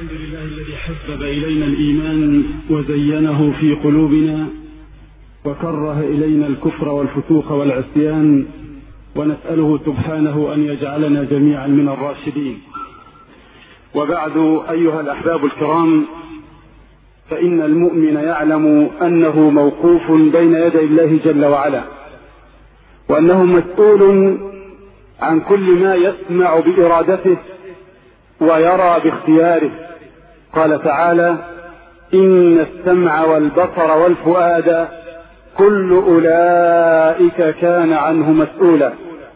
الحمد لله الذي حبب إلينا الإيمان وزينه في قلوبنا وكره إلينا الكفر والفسوق والعصيان، ونسأله سبحانه أن يجعلنا جميعا من الراشدين. وبعد، أيها الأحباب الكرام، فإن المؤمن يعلم أنه موقوف بين يدي الله جل وعلا، وأنه مسؤول عن كل ما يسمع بإرادته ويرى باختياره. قال تعالى: إن السمع والبصر والفؤاد كل أولئك كان عنه مسؤولا.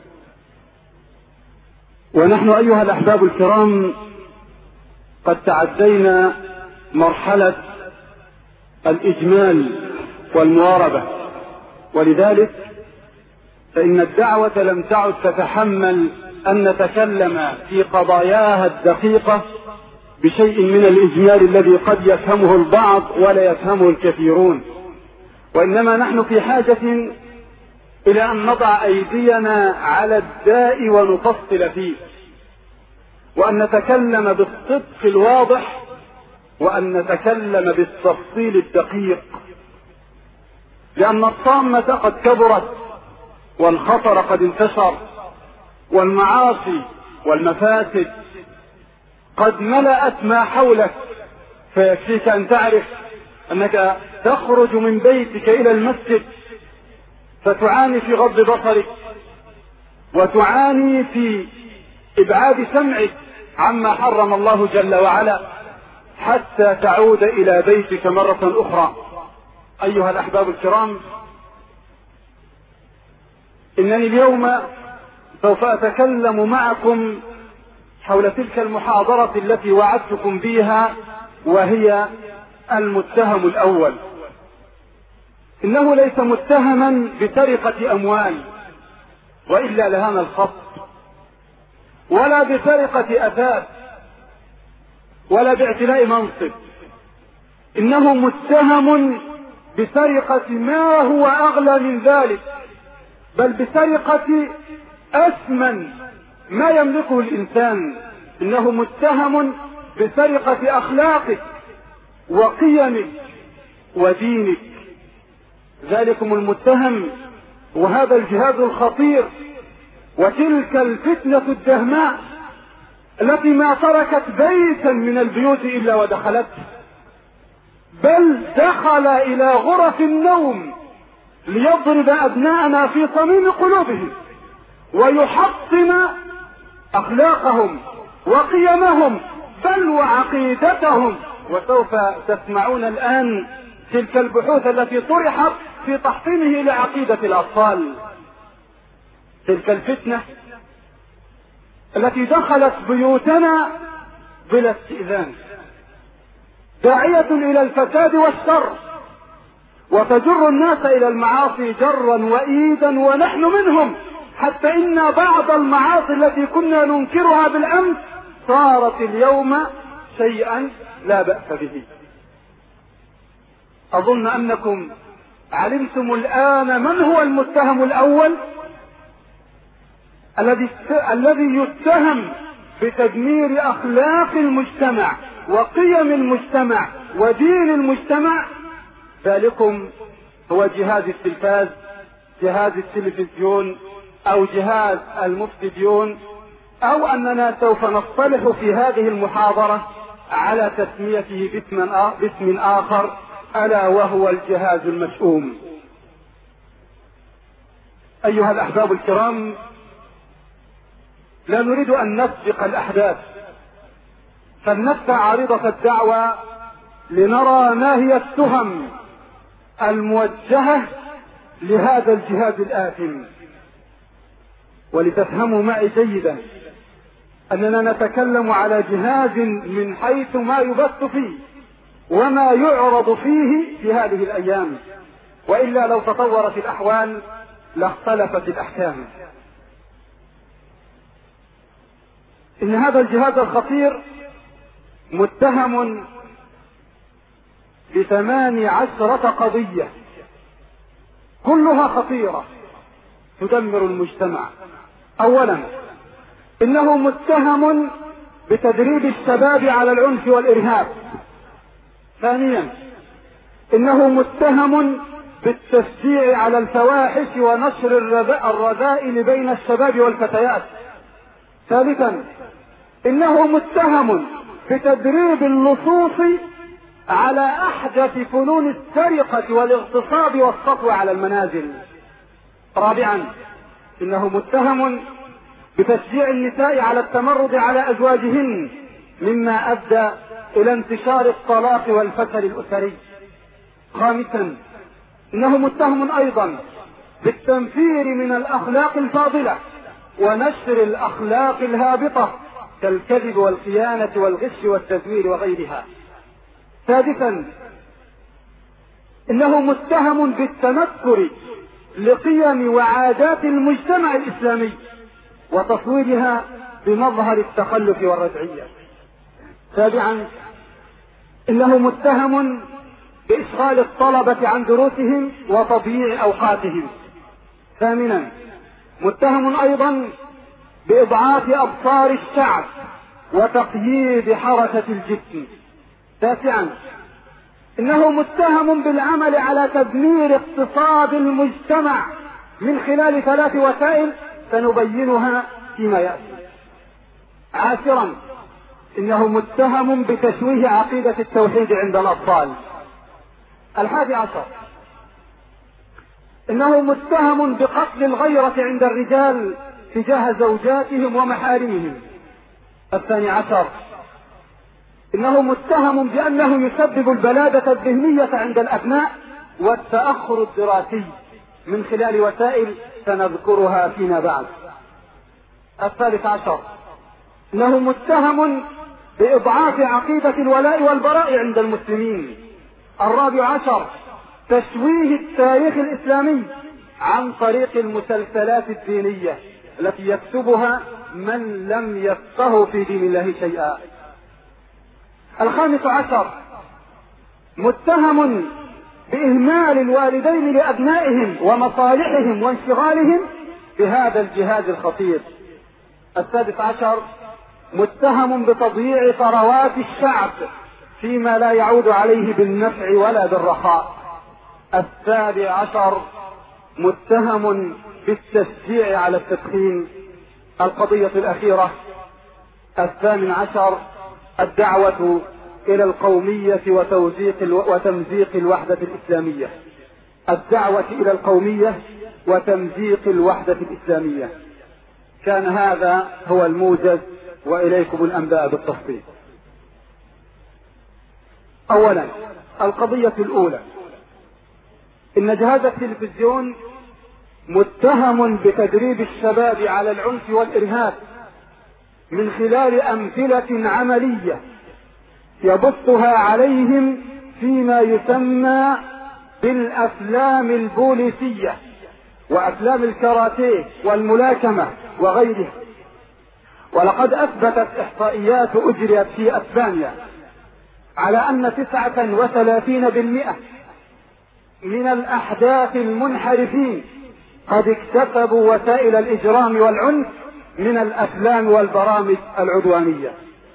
ونحن أيها الأحباب الكرام قد تعدينا مرحلة الإجمال والمواربة، ولذلك فإن الدعوة لم تعد تتحمل أن نتكلم في قضاياها الدقيقة بشيء من الإجمال الذي قد يفهمه البعض ولا يفهمه الكثيرون، وإنما نحن في حاجة إلى أن نضع أيدينا على الداء ونفصل فيه، وأن نتكلم بالصدق الواضح، وأن نتكلم بالتفصيل الدقيق، لأن الطامة قد كبرت، والخطر قد انتشر، والمعاصي والمفاسد قد ملأت ما حولك. فيكفيك أن تعرف أنك تخرج من بيتك إلى المسجد فتعاني في غض بصرك، وتعاني في إبعاد سمعك عما حرم الله جل وعلا، حتى تعود إلى بيتك مرة أخرى. أيها الأحباب الكرام، إنني اليوم سوف أتكلم معكم حول تلك المحاضرة التي وعدتكم بها، وهي المتهم الأول. إنه ليس متهما بسرقة أموال، وإلا لهان الخط، ولا بسرقة أثاث، ولا باعتلاء منصب. إنه متهم بسرقة ما هو أغلى من ذلك، بل بسرقة أثمن ما يملكه الإنسان. إنه متهم بسرقة أخلاقك وقيمك ودينك. ذلكم المتهم، وهذا الجهاد الخطير، وتلك الفتنة الدهماء التي ما تركت بيتا من البيوت إلا ودخلته، بل دخل إلى غرف النوم ليضرب أبناءنا في صميم قلوبهم ويحطم أخلاقهم وقيمهم بل وعقيدتهم. وسوف تسمعون الآن تلك البحوث التي طرحت في تحطيمه لعقيدة الأطفال. تلك الفتنة التي دخلت بيوتنا بلا استئذان، داعية إلى الفساد والشر، وتجر الناس إلى المعاصي جرا وإيدا، ونحن منهم، حتى إن بعض المعاصي التي كنا ننكرها بالأمس صارت اليوم شيئا لا بأس به. أظن أنكم علمتم الآن من هو المتهم الأول الذي يتهم بتدمير أخلاق المجتمع وقيم المجتمع ودين المجتمع. ذلكم هو جهاز التلفاز، جهاز التلفزيون، أو جهاز المفسدون، أو أننا سوف نصطلح في هذه المحاضرة على تسميته باسم آخر، ألا وهو الجهاز المشؤوم. أيها الأحباب الكرام، لا نريد أن نسبق الأحداث، فلنفتح عارضة الدعوة لنرى ما هي التهم الموجهة لهذا الجهاز الآثم. ولتفهموا معي جيدا أننا نتكلم على جهاز من حيث ما يبث فيه وما يعرض فيه في هذه الأيام، وإلا لو تطورت الأحوال لاختلفت الأحكام. إن هذا الجهاز الخطير متهم ب18 قضية كلها خطيرة تدمر المجتمع. أولا، إنه متهم بتدريب الشباب على العنف والإرهاب. ثانيا إنه متهم بالتشجيع على الفواحش ونشر الرذائل بين الشباب والفتيات. ثالثا إنه متهم بتدريب اللصوص على أحدث فنون السرقة والاغتصاب والسطو على المنازل. رابعا إنه متهم بتشجيع النساء على التمرد على أزواجهن، مما أدى إلى انتشار الطلاق والفشل الأسري. خامسا إنه متهم أيضا بالتنفير من الأخلاق الفاضلة ونشر الأخلاق الهابطة كالكذب والخيانة والغش والتزوير وغيرها. سادسا إنه متهم بالتنكر لقيم وعادات المجتمع الإسلامي وتصويرها بمظهر التخلف والرجعية. سابعا إنه متهم بإشغال الطلبة عن دروسهم وتضييع أوقاتهم. ثامنا متهم أيضا بإضعاف أبصار الشعب وتقييد حركة الجسم. تاسعا إنه متهم بالعمل على تدمير اقتصاد المجتمع من خلال 3 وسائل سنبينها فيما يأتي. عاشرا إنه متهم بتشويه عقيدة التوحيد عند الأطفال. 11 إنه متهم بقتل الغيرة عند الرجال تجاه زوجاتهم ومحارمهم. 12 إنه متهم بأنه يسبب البلادة الذهنية عند الأبناء والتأخر الدراسي من خلال وسائل سنذكرها فيما بعد. 13 إنه متهم بإضعاف عقيدة الولاء والبراء عند المسلمين. 14 تشويه التاريخ الإسلامي عن طريق المسلسلات الدينية التي يكتبها من لم يفقه في دين الله شيئا. 15 متهم بإهمال الوالدين لأبنائهم ومصالحهم وانشغالهم بهذا الجهاد الخطير. 16 متهم بتضييع ثروات الشعب فيما لا يعود عليه بالنفع ولا بالرخاء. 17 متهم بالتشجيع على التدخين. القضية الأخيرة 18 الدعوة إلى القومية وتمزيق الوحدة الإسلامية. الدعوة إلى القومية وتمزيق الوحدة الإسلامية. كان هذا هو الموجز، وإليكم الأنباء بالتفصيل. أولا القضية الأولى، إن جهاز التلفزيون متهم بتدريب الشباب على العنف والإرهاب من خلال أمثلة عملية يبثها عليهم فيما يسمى بالأفلام البوليسية وأفلام الكاراتيه والملاكمة وغيرها. ولقد أثبتت إحصائيات أجريت في أسبانيا على أن 39% من الأحداث المنحرفين قد اكتسبوا وسائل الإجرام والعنف من الأفلام والبرامج العدوانية.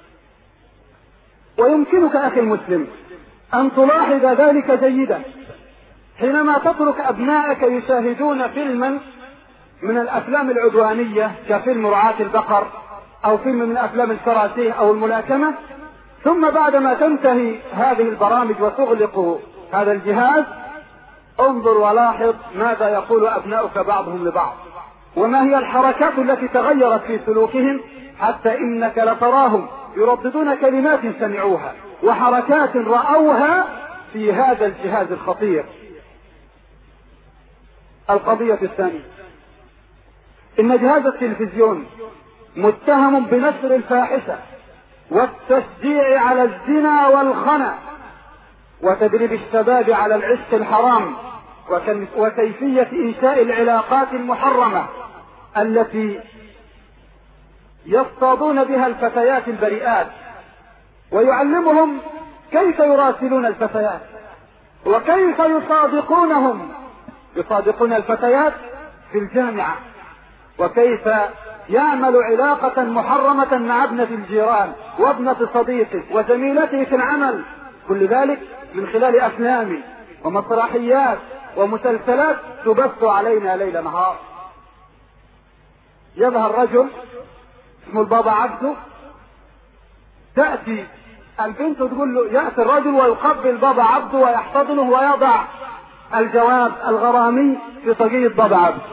ويمكنك أخي المسلم أن تلاحظ ذلك جيدا حينما تترك أبنائك يشاهدون فيلما من الأفلام العدوانية كفيلم رعاة البقر أو فيلم من أفلام الكراسيه أو الملاكمة، ثم بعدما تنتهي هذه البرامج وتغلق هذا الجهاز انظر ولاحظ ماذا يقول أبناؤك بعضهم لبعض، وما هي الحركات التي تغيرت في سلوكهم، حتى إنك لتراهم يرددون كلمات سمعوها وحركات رأوها في هذا الجهاز الخطير. القضية الثانية، إن جهاز التلفزيون متهم بنشر الفاحشة والتشجيع على الزنا والخنا وتدريب الشباب على العشق الحرام وكيفية إنشاء العلاقات المحرمة التي يصطادون بها الفتيات البريئات، ويعلمهم كيف يراسلون الفتيات وكيف يصادقون الفتيات في الجامعة، وكيف يعمل علاقة محرمة مع ابنة الجيران وابنة صديقه وزميلته في العمل، كل ذلك من خلال أفلام ومسرحيات ومسلسلات تبث علينا ليل نهار. يظهر رجل اسمه البابا عبده، تأتي البنت وتقول له، يأتي الرجل ويقبل بابا عبده ويحتضنه ويضع الجواب الغرامي في طاقية بابا عبده،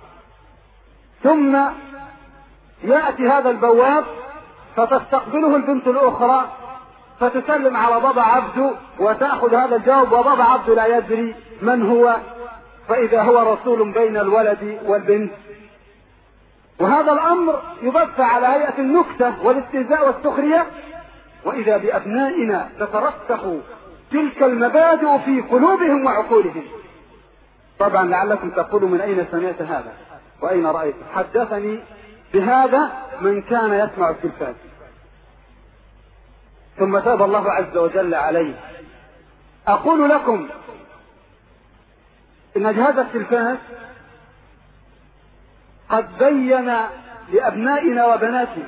ثم يأتي هذا البواب فتستقبله البنت الأخرى فتسلم على بابا عبده وتأخذ هذا الجواب، وبابا عبده لا يدري من هو، فإذا هو رسول بين الولد والبنت. وهذا الأمر يبث على هيئة النكتة والاستهزاء والسخرية، وإذا بأبنائنا تترسخ تلك المبادئ في قلوبهم وعقولهم. طبعا لعلكم تقولوا من أين سمعت هذا وأين رأيت؟ حدثني بهذا من كان يسمع التلفاز، ثم تاب الله عز وجل عليه. أقول لكم إن جهاز التلفاز قد بين لأبنائنا وبناتنا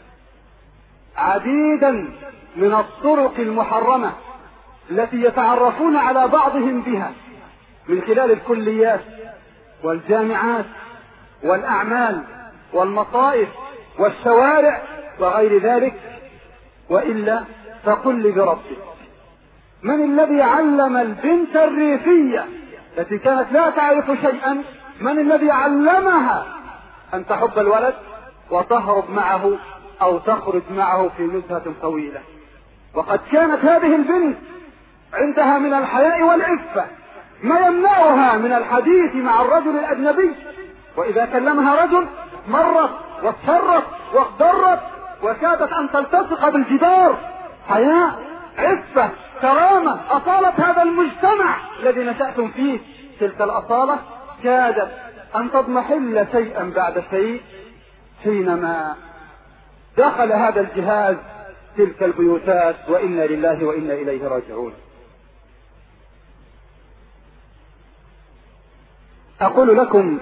عديدا من الطرق المحرمة التي يتعرفون على بعضهم بها من خلال الكليات والجامعات والأعمال والمصائف والشوارع وغير ذلك. وإلا فقل لي بربك، من الذي علم البنت الريفية التي كانت لا تعرف شيئا، من الذي علمها أن تحب الولد وتهرب معه أو تخرج معه في نزهة طويلة؟ وقد كانت هذه البنت عندها من الحياء والعفة ما يمنعها من الحديث مع الرجل الأجنبي، وإذا كلمها رجل مرت واضطرت واخضرت وكادت أن تلتصق بالجدار. حياء، عفة، كرامة، أصالة هذا المجتمع الذي نشأتم فيه. تلك الأصالة كادت أن تضمحل شيئا بعد شيء حينما دخل هذا الجهاز تلك البيوتات، وإنا لله وإنا إليه راجعون. أقول لكم،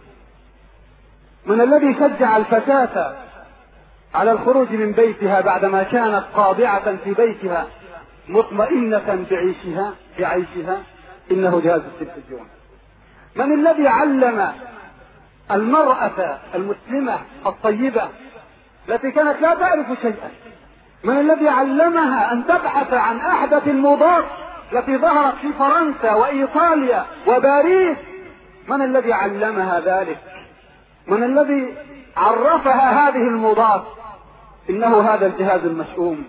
من الذي شجع الفتاة على الخروج من بيتها بعدما كانت خاضعة في بيتها مطمئنة بعيشها؟ إنه جهاز التلفزيون. من الذي علم المرأة المسلمة الطيبة التي كانت لا تعرف شيئا، من الذي علمها أن تبحث عن أحدث الموضات التي ظهرت في فرنسا وإيطاليا وباريس؟ من الذي علمها ذلك؟ من الذي عرفها هذه الموضات؟ إنه هذا الجهاز المشؤوم.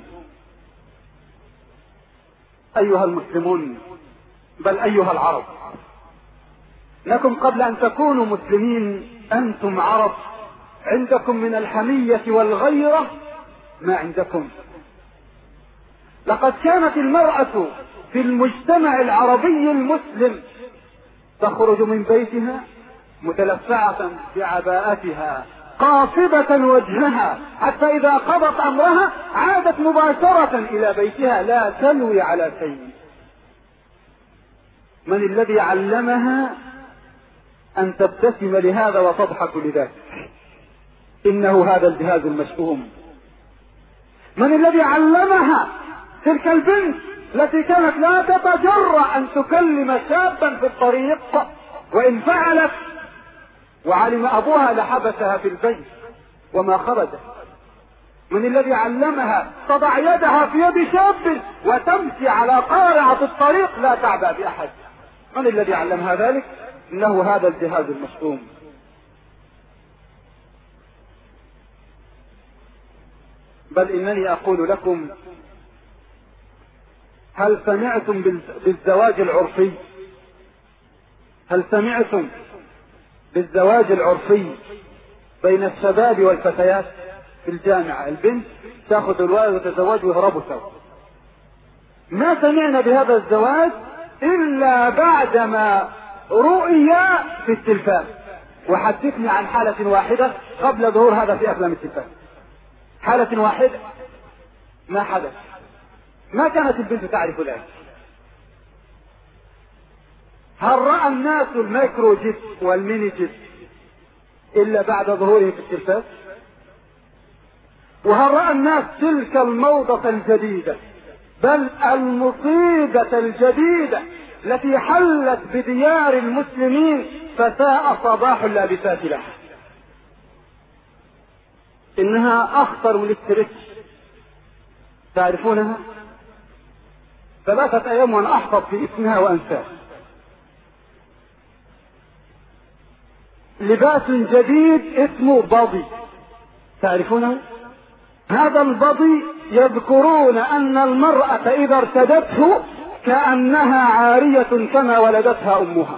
أيها المسلمون، بل أيها العرب، لكم قبل أن تكونوا مسلمين أنتم عرب، عندكم من الحمية والغيرة ما عندكم. لقد كانت المرأة في المجتمع العربي المسلم تخرج من بيتها متلفعة بعباءتها قاصبة وجهها، حتى إذا قضت أمرها عادت مباشرة إلى بيتها لا تلوي على شيء. من الذي علمها أن تبتسم لهذا وتضحك لذاك؟ إنه هذا الجهاز المشؤوم. من الذي علمها تلك البنت التي كانت لا تتجرأ أن تكلم شابا في الطريق، وإن فعلت وعلم أبوها لحبسها في البيت وما خرجت؟ من الذي علمها تضع يدها في يد شاب وتمشي على قارعة الطريق لا تعبأ بأحد؟ من الذي علمها ذلك؟ إنه هذا الجهاز المشؤوم. بل إنني أقول لكم، هل سمعتم بالزواج العرفي؟ هل سمعتم بالزواج العرفي بين الشباب والفتيات في الجامعة؟ البنت تأخذ الولد وتتزوج ويهربوا سوا. ما سمعنا بهذا الزواج إلا بعدما رؤي في التلفاز. وحدثني عن حالة واحدة قبل ظهور هذا في أفلام التلفاز، حالة واحدة ما حدث، ما كانت البنت تعرف ذلك. هل رأى الناس الميكرو جيب والميني جيب إلا بعد ظهوره في التلفاز؟ وهل رأى الناس تلك الموضة الجديدة، بل المصيبة الجديدة التي حلت بديار المسلمين فساء صباح اللابسات لها؟ إنها أخطر من التريتش. تعرفونها؟ 3 أيام وأنا أحفظ في اسمها وأنساه. لباس جديد اسمه بضي. تعرفونه؟ هذا البضي يذكرون أن المرأة إذا ارتدته كأنها عارية كما ولدتها أمها،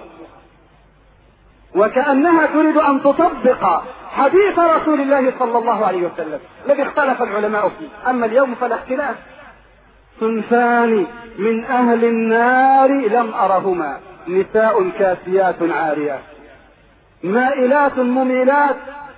وكأنها تريد أن تطبق حديث رسول الله صلى الله عليه وسلم الذي اختلف العلماء فيه. أما اليوم فلا اختلاف. صنفان من أهل النار لم أرهما، نساء كاسيات عاريات مائلات مميلات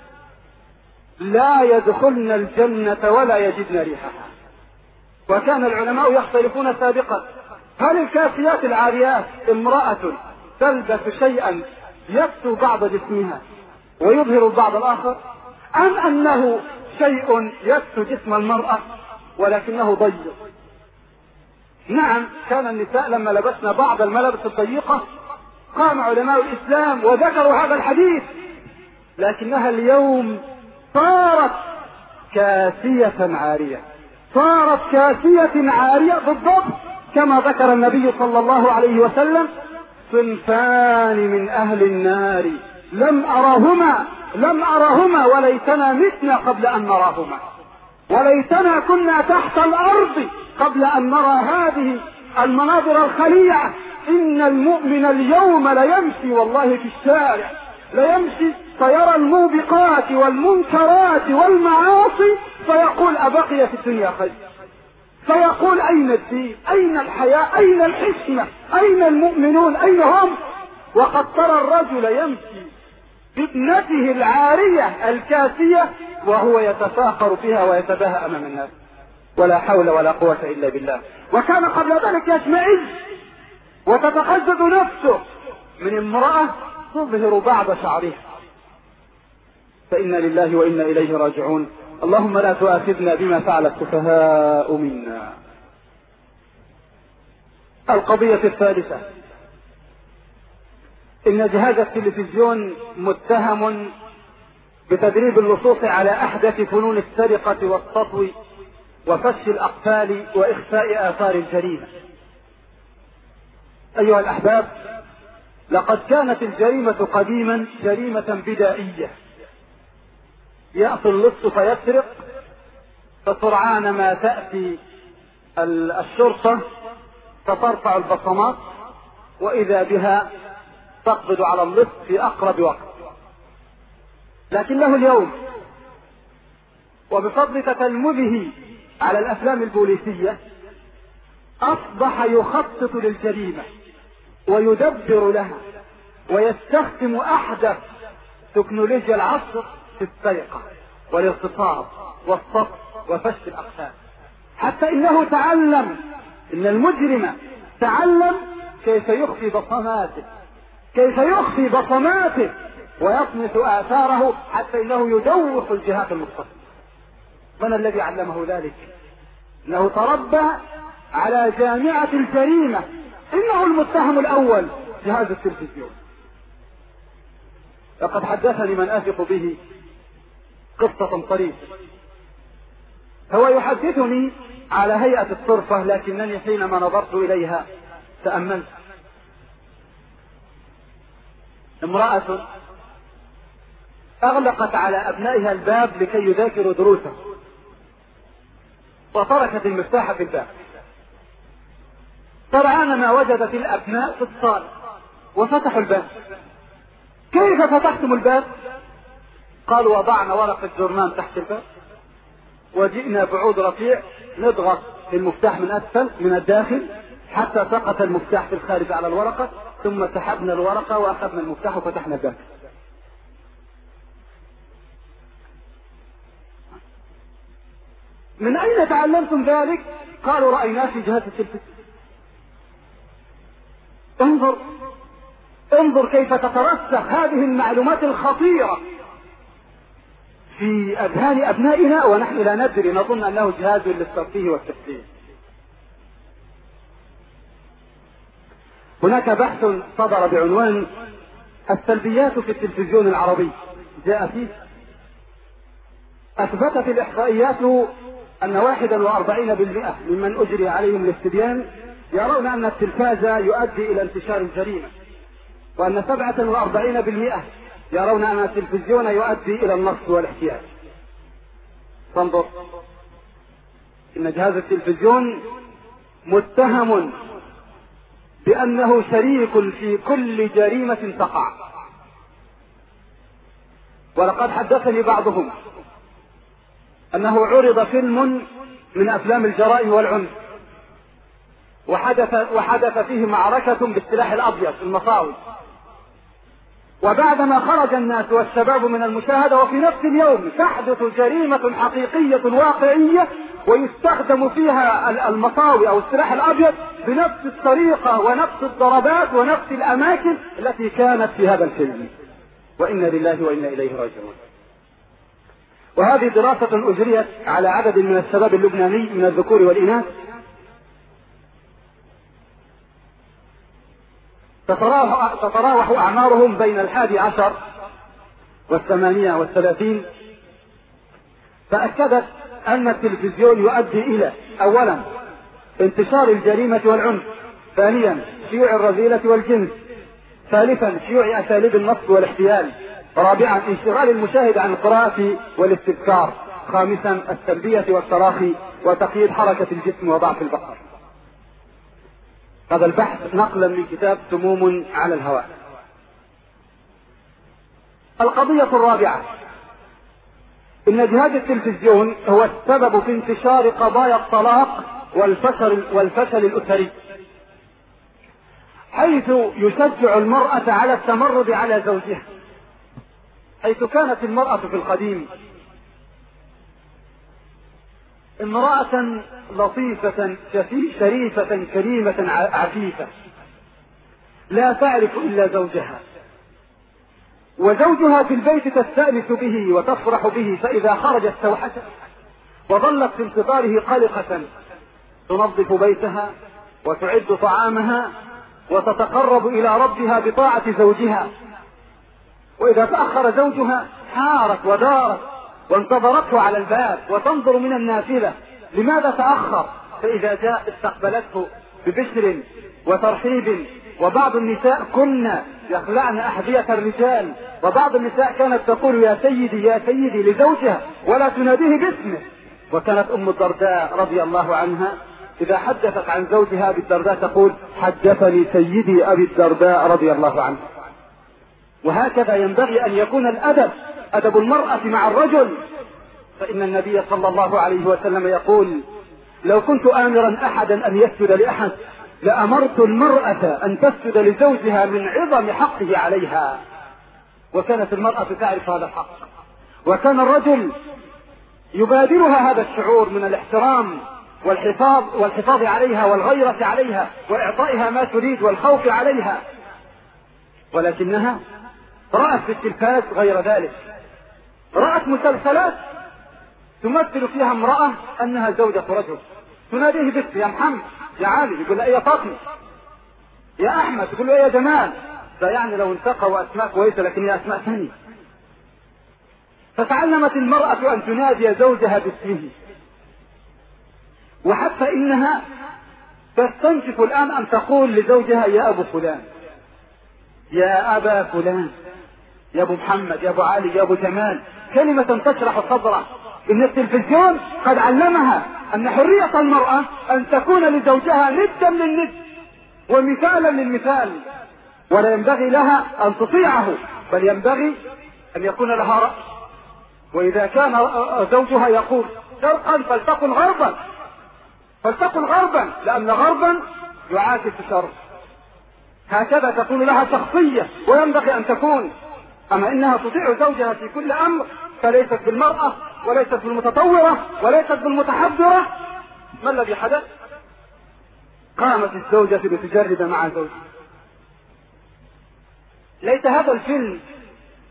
لا يدخلن الجنة ولا يجدن ريحها. وكان العلماء يختلفون سابقا، هل الكاسيات العاريات امرأة تلبس شيئا يكسو بعض جسمها ويظهر البعض الآخر، أم أنه شيء يكسو جسم المرأة ولكنه ضيق؟ نعم، كان النساء لما لبسنا بعض الملابس الضيقة قام علماء الإسلام وذكروا هذا الحديث، لكنها اليوم صارت كاسية عارية، صارت كاسية عارية بالضبط كما ذكر النبي صلى الله عليه وسلم: صنفان من أهل النار لم أرهما وليتنا متنا قبل أن نراهما، وليتنا كنا تحت الأرض قبل أن نرى هذه المناظر الخليعة. إن المؤمن اليوم ليمشي والله في الشارع، ليمشي فيرى الموبقات والمنكرات والمعاصي فيقول أبقي في الدنيا خير، فيقول أين الدين، أين الحياة، أين الحشمة، أين المؤمنون، أين هم؟ وقد ترى الرجل يمشي بابنته العارية الكاسية وهو يتفاخر بها ويتباهى أمام الناس، ولا حول ولا قوة إلا بالله. وكان قبل ذلك يشمئز وتتقزز نفسه من امرأة تظهر بعض شعرها. فإنا لله وإنا إليه راجعون. اللهم لا تؤاخذنا بما فعل السفهاء منا. القضية الثالثة: إن جهاز التلفزيون متهم بتدريب اللصوص على أحدث فنون السرقة والسطو وفش الأقفال وإخفاء آثار الجريمة. أيها الأحباب، لقد كانت الجريمة قديما جريمة بدائية، يأتي اللص فيسرق، فسرعان ما تأتي الشرطة فترفع البصمات وإذا بها تقبض على اللص في أقرب وقت. لكنه اليوم وبفضل تتلمذه على الأفلام البوليسية أصبح يخطط للجريمة ويدبر لها ويستخدم أحدث تكنولوجيا العصر في السرقة والاغتصاب والسطو وفش الأقفال، حتى إنه تعلم، إن المجرم تعلم كيف يخفي بصماته ويطمس آثاره، حتى إنه يدوخ الجهات المختصة. من الذي علمه ذلك؟ إنه تربى على جامعة الجريمة. إنه المتهم الأول جهاز التلفزيون. لقد حدثني من أثق به قصة طريفة. هو يحدثني على هيئة الطرفة، لكنني حينما نظرت إليها تأملت. امرأة أغلقت على أبنائها الباب لكي يذاكروا دروسهم، وتركت المفتاح في الباب. سرعان ما وجدت الأبناء في الصالة وفتحوا الباب. كيف فتحتم الباب؟ قالوا: وضعنا ورقة جرنان تحت الباب وجئنا بعود رفيع نضغط في المفتاح من أسفل من الداخل حتى سقط المفتاح في الخارج على الورقة، ثم سحبنا الورقة وأخذنا المفتاح وفتحنا الباب. من أين تعلمتم ذلك؟ قالوا: رأيناه في جهاز التلفزيون. انظر كيف تترسخ هذه المعلومات الخطيرة في أذهان أبنائنا ونحن لا ندري، نظن أنه جهاز للترفيه والتسلية. هناك بحث صدر بعنوان السلبيات في التلفزيون العربي، جاء فيه أثبتت الإحصائيات أن 41% ممن أجري عليهم الاستبيان يرون أن التلفاز يؤدي إلى انتشار الجريمة، وأن 47% يرون أن التلفزيون يؤدي إلى النصب والاحتيال. فانظر، إن جهاز التلفزيون متهم بأنه شريك في كل جريمة تقع. ولقد حدثني بعضهم أنه عرض فيلم من أفلام الجرائم والعنف، وحدث فيه معركة بالسلاح الأبيض المصاوي، وبعدما خرج الناس والشباب من المشاهدة وفي نفس اليوم تحدث جريمة حقيقية واقعية ويستخدم فيها المصاوي أو السلاح الأبيض بنفس الطريقة ونفس الضربات ونفس الأماكن التي كانت في هذا الفيلم. وإنا لله وإنا إليه راجعون. وهذه دراسة أجريت على عدد من الشباب اللبناني من الذكور والإناث، تتراوح أعمارهم بين 11 و38، فأكدت أن التلفزيون يؤدي إلى أولا انتشار الجريمة والعنف، ثانيا شيوع الرذيلة والجنس، ثالثا شيوع أساليب النصب والاحتيال، رابعا انشغال المشاهد عن القراءة والاستذكار، خامسا السلبية والتراخي وتقييد حركة الجسم وضعف البصر. هذا البحث نقلا من كتاب سموم على الهواء. القضية الرابعة، إن جهاز التلفزيون هو السبب في انتشار قضايا الطلاق والفشل الأسري، حيث يشجع المرأة على التمرد على زوجها، حيث كانت المرأة في القديم امرأة لطيفة شريفة كريمة عفيفة لا تعرف إلا زوجها، وزوجها في البيت تستأنس به وتفرح به، فإذا خرج استوحته وظلت في انتظاره قلقة، تنظف بيتها وتعد طعامها وتتقرب إلى ربها بطاعة زوجها. وإذا تأخر زوجها حارت ودارت وانتظرته على الباب وتنظر من النافذة لماذا تأخر، فإذا جاء استقبلته ببشر وترحيب. وبعض النساء كن يخلعن أحذية الرجال، وبعض النساء كانت تقول يا سيدي يا سيدي لزوجها ولا تناديه باسمه. وكانت أم الدرداء رضي الله عنها إذا حدثت عن زوجها أبي الدرداء تقول حدثني سيدي أبي الدرداء رضي الله عنه. وهكذا ينبغي أن يكون الأدب، أدب المرأة مع الرجل، فإن النبي صلى الله عليه وسلم يقول لو كنت آمرا أحدا أن يسجد لأحد لأمرت المرأة أن تسجد لزوجها من عظم حقه عليها. وكانت المرأة تعرف هذا الحق، وكان الرجل يبادرها هذا الشعور من الاحترام والحفاظ عليها والغيرة عليها وإعطائها ما تريد والخوف عليها. ولكنها رأت في التلفاز غير ذلك، رأت مسلسلات تمثل فيها امرأة أنها زوجة رجل، تناديه باسم يا محمد يا علي، يقول لها يا فاطمة، يا أحمد يقول له يا جمال. ده يعني لو انتقوا أسماء كويسة، لكن هي أسماء ثانية. فتعلمت المرأة أن تنادي زوجها باسمه، وحتى إنها تستنشف الآن أن تقول لزوجها يا أبو فلان، يا أبا فلان، يا أبو محمد، يا أبو علي، يا أبو جمال، كلمة تشرح صدره. إن التلفزيون قد علمها أن حرية المرأة أن تكون لزوجها ندا للند ومثالا للمثال، ولا ينبغي لها أن تطيعه، بل ينبغي أن يكون لها رأي. وإذا كان زوجها يقول شرقا فلتقل غربا، فلتقل غربا، لأن غربا يعاكس شرق. هكذا تكون لها شخصية وينبغي أن تكون. أما إنها تطيع زوجها في كل أمر فليست بالمرأة وليست بالمتطورة وليست بالمتحضرة. ما الذي حدث؟ قامت الزوجة لتجرد مع زوجها. ليت هذا الفيلم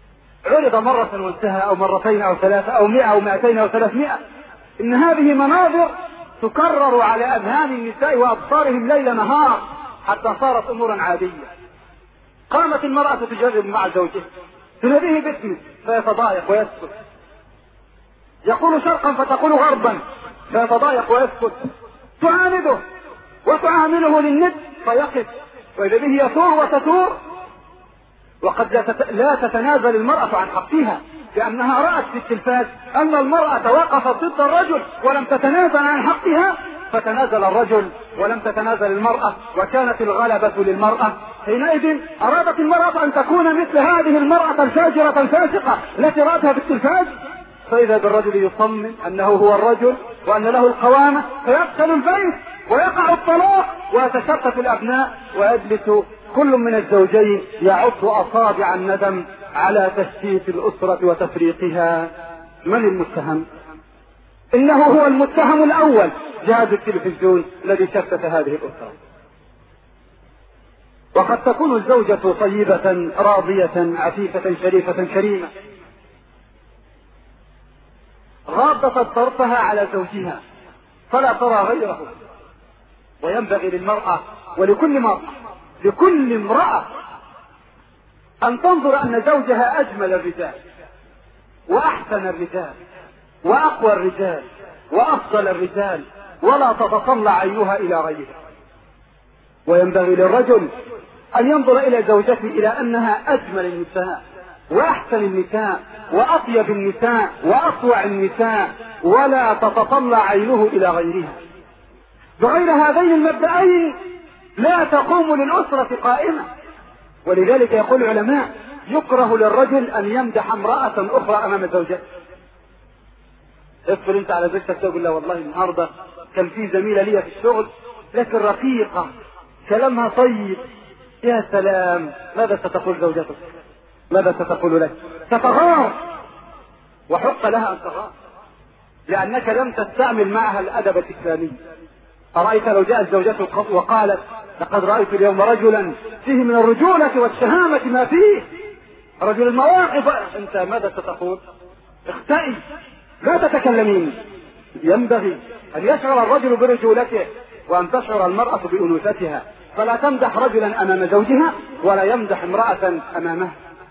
عرض مرة وانتهى، أو مرتين أو ثلاثة أو 100 أو 200 أو 300. إن هذه مناظر تكرر على أذهان النساء وأبصارهم ليل نهار حتى صارت أمورا عادية. قامت المرأة تجرب مع زوجها، تناديه باسمه فيتضايق ويسكت، يقول شرقا فتقول غربا فيتضايق ويسكت، تعانده وتعامله للند فيقف، وإذا به يثور وتثور. وقد لا تتنازل المرأة عن حقها، لأنها رأت في التلفاز أن المرأة وقفت ضد الرجل ولم تتنازل عن حقها، فتنازل الرجل ولم تتنازل المرأة، وكانت الغلبة للمرأة. حينئذ أرادت المرأة أن تكون مثل هذه المرأة الفاجرة الفاسقة التي رأتها في التلفاز، فإذا بالرجل يصمم أنه هو الرجل وأن له القوامة، فيفشل البيت ويقع الطلاق ويتشتت الأبناء، ويجلس كل من الزوجين يعض أصابع الندم على تشتيت الأسرة وتفريقها. من المتهم؟ إنه هو المتهم الأول، جهاز التلفزيون الذي شتت هذه الأسرة. وقد تكون الزوجة طيبة راضية عفيفة شريفة كريمة، غاضة طرفها على زوجها فلا ترى غيره. وينبغي للمرأة ولكل مرأة، لكل امرأة، أن تنظر أن زوجها أجمل الرجال وأحسن الرجال وأقوى الرجال وأفضل الرجال، ولا تتطلع عينها إلى غيره. وينبغي للرجل أن ينظر إلى زوجته إلى أنها أجمل النساء وأحسن النساء وأطيب النساء وأطوع النساء، ولا تتطلع عينه إلى غيرها. بغير هذين المبدأين لا تقوم للأسرة قائمة. ولذلك يقول العلماء: يكره للرجل أن يمدح امرأة أخرى أمام زوجته. ادخل انت على زوجتك تقول له: والله النهارده كان في زميلة لي في الشغل لكن رقيقة كلامها طيب. يا سلام، ماذا ستقول زوجتك؟ ماذا ستقول لك؟ ستغار، وحق لها أن تغار، لأنك لم تستعمل معها الأدب الإسلامي. أرأيت لو جاءت زوجته وقالت: لقد رأيت اليوم رجلا فيه من الرجولة والشهامة ما فيه، رجل المواقف، أنت ماذا ستقول؟ اختئي، لا تتكلمين. ينبغي أن يشعر الرجل برجولته وأن تشعر المرأة بأنوثتها، فلا تمدح رجلا أمام زوجها ولا يمدح امرأة أمامها.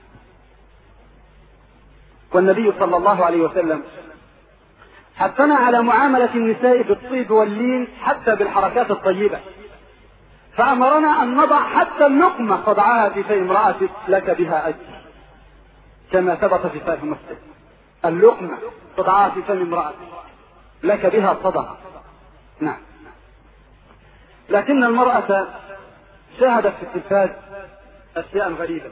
والنبي صلى الله عليه وسلم حثنا على معاملة النساء بالطيب واللين حتى بالحركات الطيبة، فأمرنا أن نضع حتى اللقمة تضعها في في امرأتك لك بها أجر، كما ثبت في صحيح مسلم: اللقمة تضعها في فم امرأتك لك بها صدقة. نعم. لكن المرأة شاهدت في التلفاز أشياء غريبة،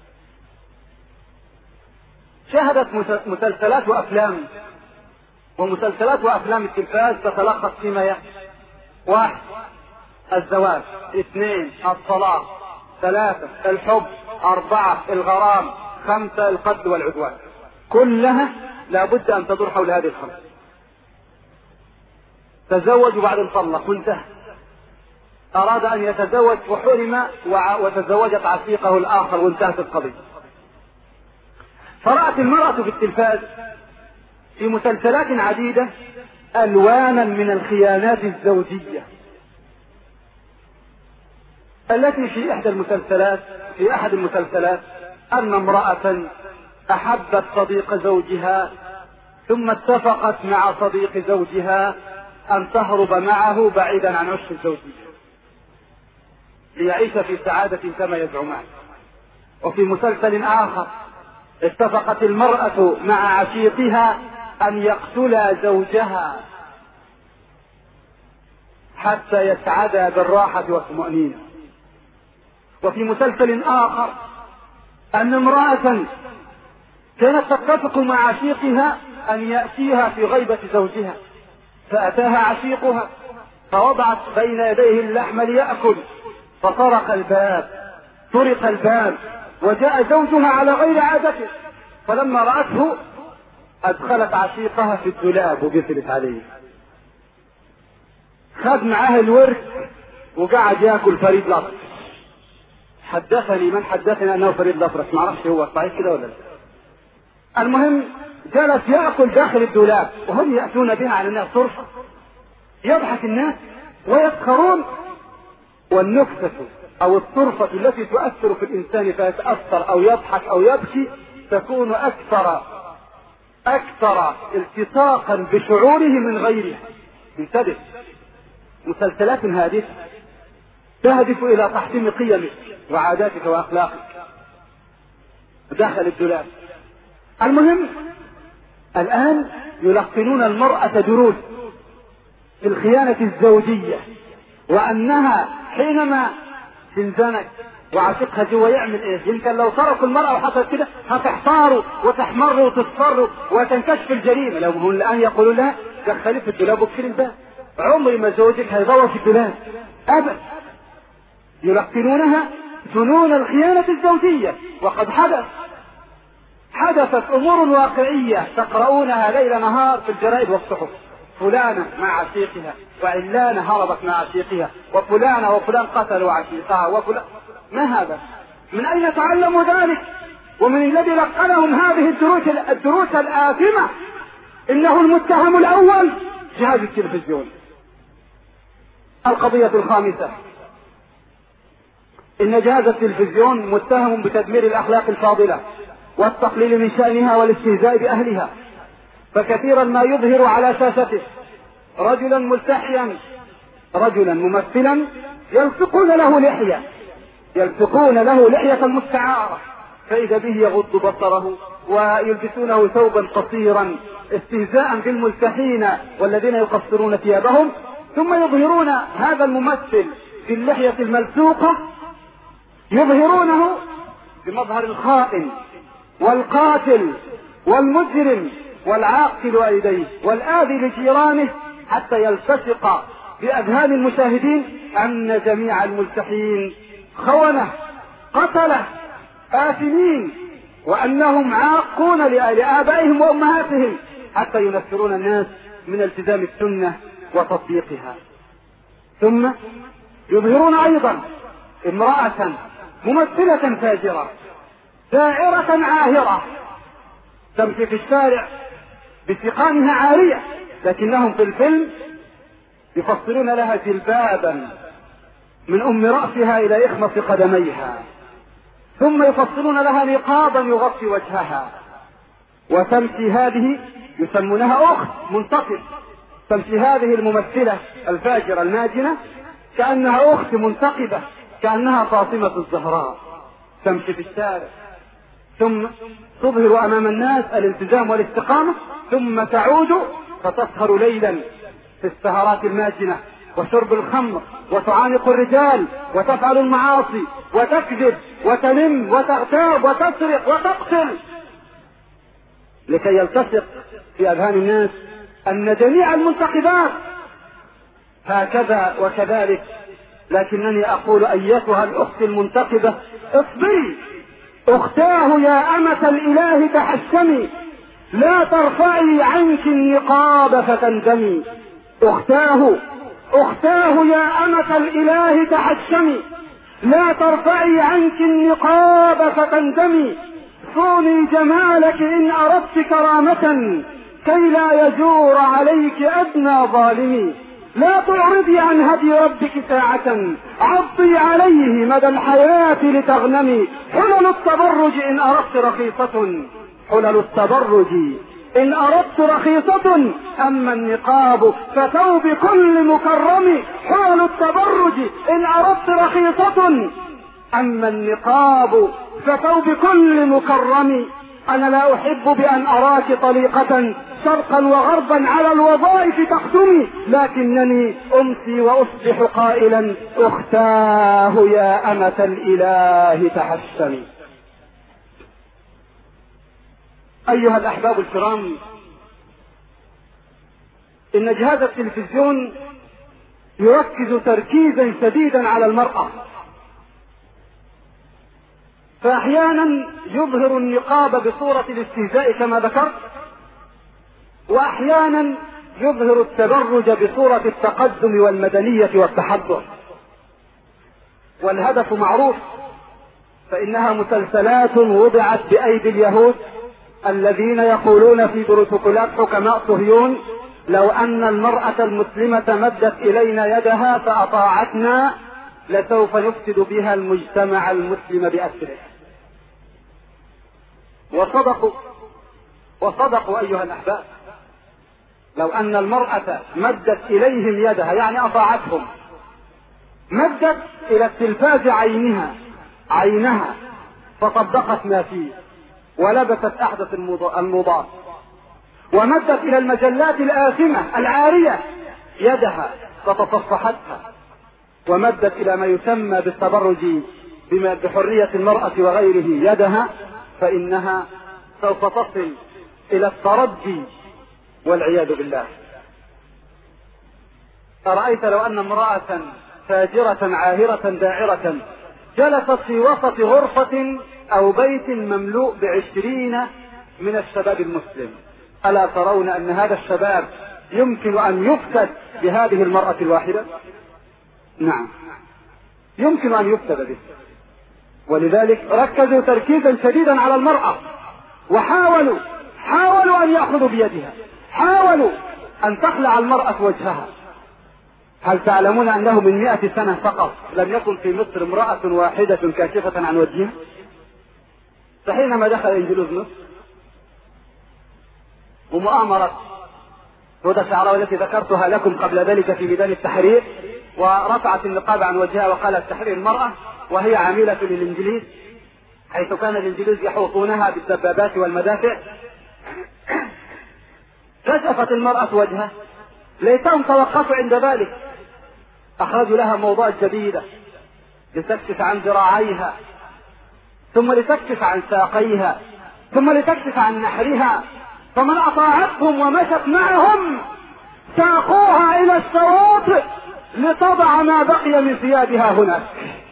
شاهدت مسلسلات وأفلام، ومسلسلات وأفلام التلفاز تتلخص فيما يأتي: 1 الزواج، 2 الطلاق، 3 الحب، 4 الغرام، 5 القتل والعدوان. كلها لابد أن تدور حول هذه الخمس. تزوج وبعدين طلق وانتهى. أراد أن يتزوج وحرم وتزوجت عشيقه الآخر وانتهت القضية. فرأت المرأة في التلفاز في مسلسلات عديدة ألوانا من الخيانات الزوجية، التي في أحد المسلسلات أن امرأة أحبت صديق زوجها ثم اتفقت مع صديق زوجها أن تهرب معه بعيدا عن عش الزوجية ليعيش في سعادة كما يزعمان. وفي مسلسل آخر اتفقت المرأة مع عشيقها أن يقتلا زوجها حتى يسعدا بالراحة والطمأنينة. وفي مسلسل آخر أن امرأة كانت تتفق مع عشيقها أن يأتيها في غيبة زوجها، فأتاها عشيقها فوضعت بين يديه اللحم ليأكل، فطرق الباب وجاء زوجها على غير عادته، فلما رأته أدخلت عشيقها في الدولاب وقفلت عليه، خد معاه الورك وقعد ياكل فريد الأطرش. من حدثني أنه فريد الأطرش، معرفش هو صحيح كده ولا لا. المهم جلس يأكل داخل الدولاب وهم يأتون بها على انها صرفة، يضحك الناس ويسخرون. والنكتة او الطرفة التي تؤثر في الانسان فيتأثر او يضحك او يبكي تكون اكثر التصاقا بشعوره من غيره. انتبه، مسلسلات هادفة تهدف الى تحطيم قيمك وعاداتك واخلاقك داخل الدولاب. المهم الان يلقنون المرأة دروس في الخيانة الزوجية، وانها حينما تنزنك وعشقها جوا يعمل ايه؟ يمكن لو تركوا المرأة وحصلت كده هتحتاروا وتحمروا وتصفروا وتنكشف الجريمة. لو هم الان يقولوا لها دخلي في الدولاب وكسري الباب، عمري ما زوجك هيضوى في الدولاب ابدا. يلقنونها فنون الخيانة الزوجية، وقد حدثت امور واقعية تقرؤونها ليل نهار في الجرائد والصحف. فلانة مع عشيقها، وعلانة هربت مع عشيقها، وفلانة وفلان قتلوا عشيقها، وفلان. ما هذا؟ من اين تعلموا ذلك؟ ومن الذي لقنهم هذه الدروس الآثمة؟ انه المتهم الاول جهاز التلفزيون. القضية الخامسة، ان جهاز التلفزيون متهم بتدمير الاخلاق الفاضلة والتقليل من شأنها والاستهزاء باهلها، فكثيرا ما يظهر على شاشته رجلا ملتحيا، رجلا ممثلا يلصقون له لحية مستعارة، فإذا به يغض بصره ويلبسونه ثوبا قصيرا استهزاء بالملتحين والذين يقصرون ثيابهم، ثم يظهرون هذا الممثل في اللحية الملصوقة، يظهرونه بمظهر الخائن والقاتل والمجرم والعاقل والديه والآذي لجيرانه، حتى يلتصق بأذهان المشاهدين أن جميع الملتحين خونة قتلة آثمين، وأنهم عاقون لآبائهم وأمهاتهم، حتى ينفرون الناس من التزام السنة وتطبيقها. ثم يظهرون أيضا امرأة ممثلة فاجرة داعرة عاهرة تمشي في الشارع بسقامها عارية، لكنهم في الفيلم يفصلون لها جلبابا من أم رأسها إلى إخمص قدميها، ثم يفصلون لها نقابا يغطي وجهها، وتمشي هذه يسمونها أخت منتقب، تمشي هذه الممثلة الفاجرة الماجنة كأنها أخت منتقبة، كأنها فاطمة الزهراء، تمشي في الشارع ثم تظهر أمام الناس الالتزام والاستقامة، ثم تعود فتسهر ليلا في السهرات الماجنة وشرب الخمر وتعانق الرجال وتفعل المعاصي وتكذب وتلم وتغتاب وتسرق وتقتل، لكي يلتصق في أذهان الناس أن جميع المنتقبات هكذا وكذلك. لكنني أقول أيتها الأخت المنتقبة اصبري، أختاه يا أمة الإله تحشمي، لا ترفعي عنك النقاب فتندمي. أختاه يا أمة الإله تحشمي، لا ترفعي عنك النقاب فتندمي. صوني جمالك إن أردت كرامة، كي لا يجور عليك أدنى ظالمي. لا تعرضي عن هدي ربك ساعة، عضي عليه مدى الحياة لتغنمي. حلل التبرج إن أردت رخيصة، حلل التبرج إن أردت رخيصة، أما النقاب فثوب كل مكرم. حلل التبرج إن أردت رخيصة، أما النقاب فثوب كل مكرم. أنا لا أحب بأن أراك طليقة شرقا وغربا على الوظائف تخدمي، لكنني أمسي وأصبح قائلا أختاه يا أمة الإله تحشمي. أيها الأحباب الكرام، إن جهاز التلفزيون يركز تركيزا شديدا على المرأة، فأحيانا يظهر النقاب بصورة الاستهزاء كما ذكرت، وأحيانا يظهر التبرج بصورة التقدم والمدنية والتحضر. والهدف معروف، فإنها مسلسلات وضعت بأيدي اليهود الذين يقولون في بروتوكولات حكماء صهيون لو أن المرأة المسلمة مدت إلينا يدها فأطاعتنا لسوف نفسد بها المجتمع المسلم بأسره. وصدقوا أيها الأحباب. لو أن المرأة مدت إليهم يدها يعني أطاعتهم، مدت إلى التلفاز عينها فطبقت ما فيه ولبست أحدث الموضات، ومدت إلى المجلات الآثمة العارية يدها فتصفحتها، ومدت إلى ما يسمى بالتبرج بحرية المرأة وغيره يدها، فإنها سوف تصل إلى التردي والعياذ بالله. أرأيت لو أن امرأة فاجرة عاهرة داعرة جلست في وسط غرفة أو بيت مملوء ب20 من الشباب المسلم، ألا ترون أن هذا الشباب يمكن أن يفسد بهذه المرأة الواحدة؟ نعم، يمكن أن يفسد به. ولذلك ركزوا تركيزا شديدا على المرأة، وحاولوا أن يأخذوا بيدها، حاولوا أن تخلع المرأة وجهها. هل تعلمون أنه من 100 سنة فقط لم يكن في مصر امرأة واحدة كاشفة عن وجهها؟ فحينما دخل إنجلوز مصر ومؤامرة هدى شعراوي التي ذكرتها لكم قبل ذلك في ميدان التحرير، ورفعت النقاب عن وجهها وقالت تحرير المرأة، وهي عميلة للإنجليز، حيث كان الإنجليز يحوطونها بالدبابات والمدافع، كشفت المرأة وجهها. ليتهم توقفوا عند ذلك، أخرجوا لها موضوع جديدة لتكشف عن ذراعيها، ثم لتكشف عن ساقيها، ثم لتكشف عن نحرها. فمن أطاعتهم ومشت معهم ساقوها إلى الصوت لتضع ما بقي من ثيابها هناك.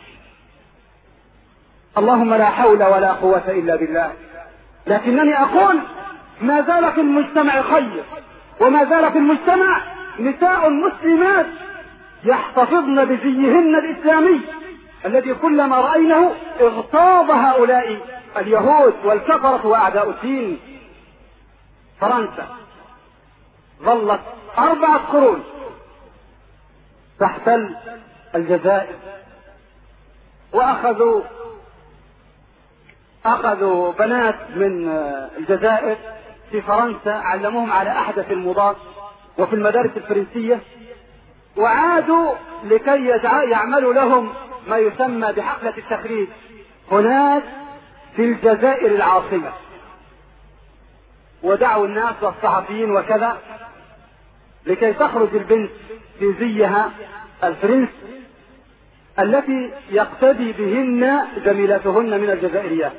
اللهم لا حول ولا قوة إلا بالله. لكنني أقول ما زال في المجتمع خير، وما زال في المجتمع نساء مسلمات يحتفظن بزيهن الإسلامي الذي كلما رأينه اغتاظ هؤلاء اليهود والكفرة وأعداء الدين. فرنسا ظلت 4 قرون تحتل الجزائر، وأخذوا بنات من الجزائر في فرنسا، علموهم على أحدث الموضات وفي المدارس الفرنسية، وعادوا لكي يعملوا لهم ما يسمى بحفلة التخريج هناك في الجزائر العاصمة. ودعوا الناس والصحفيين وكذا لكي تخرج البنت في زيها الفرنس التي يقتدي بهن زميلاتهن من الجزائريات.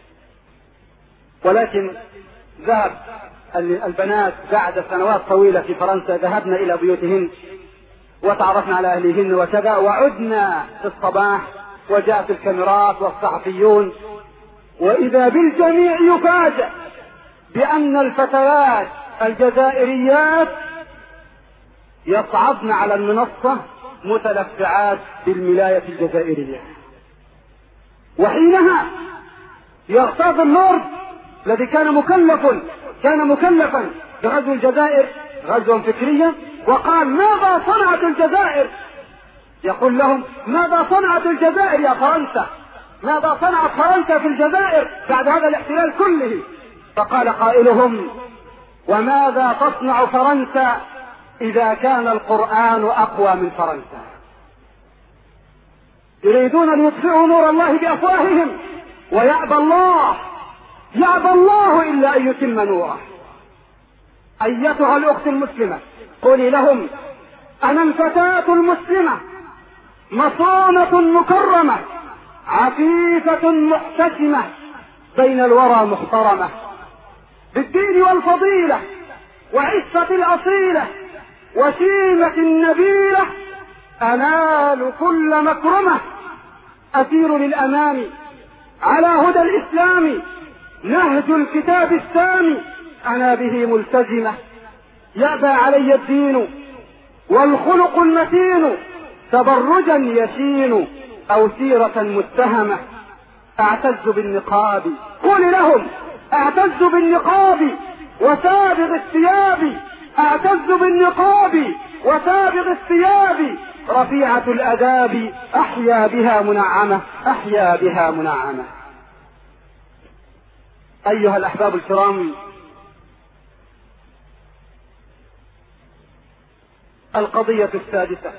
ولكن ذهب البنات بعد سنوات طويلة في فرنسا، ذهبنا إلى بيوتهن وتعرفنا على أهليهن وكذا، وعدنا في الصباح وجاءت الكاميرات والصحفيون، وإذا بالجميع يفاجأ بأن الفتيات الجزائريات يصعدن على المنصة متلفعات بالملاية الجزائرية. وحينها يغتاظ اللورد الذي كان مكلفا بغزو الجزائر غزوا فكريا، وقال ماذا صنعت الجزائر؟ يقول لهم ماذا صنعت الجزائر يا فرنسا؟ ماذا صنعت فرنسا في الجزائر بعد هذا الاحتلال كله؟ فقال قائلهم وماذا تصنع فرنسا إذا كان القرآن أقوى من فرنسا؟ يريدون أن يطفئوا نور الله بأفواههم ويأبى الله إلا أن يتم نوره. أيتها الأخت المسلمة قولي لهم أنا الفتاة المسلمة مصونة مكرمة عفيفة محتشمة بين الورى محترمة، بالدين والفضيلة وعفة الأصيلة وشيمة النبيلة، أنال كل مكرمة، أسير للأمام على هدى الإسلام، نهج الكتاب السامي أنا به ملتزمة، يأبى علي الدين والخلق المتين، تبرجا يشين أو سيرة متهمة، أعتز بالنقاب. قل لهم اعتز بالنقاب وسابغ الثياب، اعتز بالنقاب وسابغ الثياب، رفيعة الاداب احيا بها منعمة، احيا بها منعمة. ايها الاحباب الكرام، القضية السادسة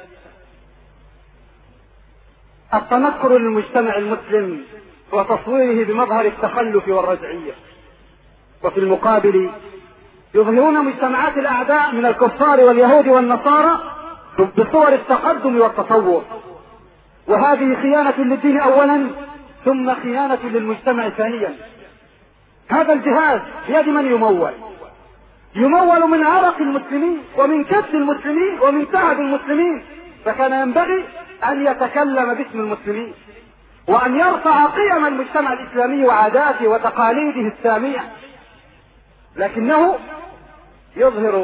التنكر للمجتمع المسلم وتصويره بمظهر التخلف والرجعية، وفي المقابل يظهرون مجتمعات الأعداء من الكفار واليهود والنصارى بصور التقدم والتطور، وهذه خيانة للدين أولا ثم خيانة للمجتمع ثانيا. هذا الجهاز بيد من يمول؟ يمول من عرق المسلمين ومن كبد المسلمين ومن تعب المسلمين، فكان ينبغي أن يتكلم باسم المسلمين وأن يرفع قيم المجتمع الإسلامي وعاداته وتقاليده السامية، لكنه يظهر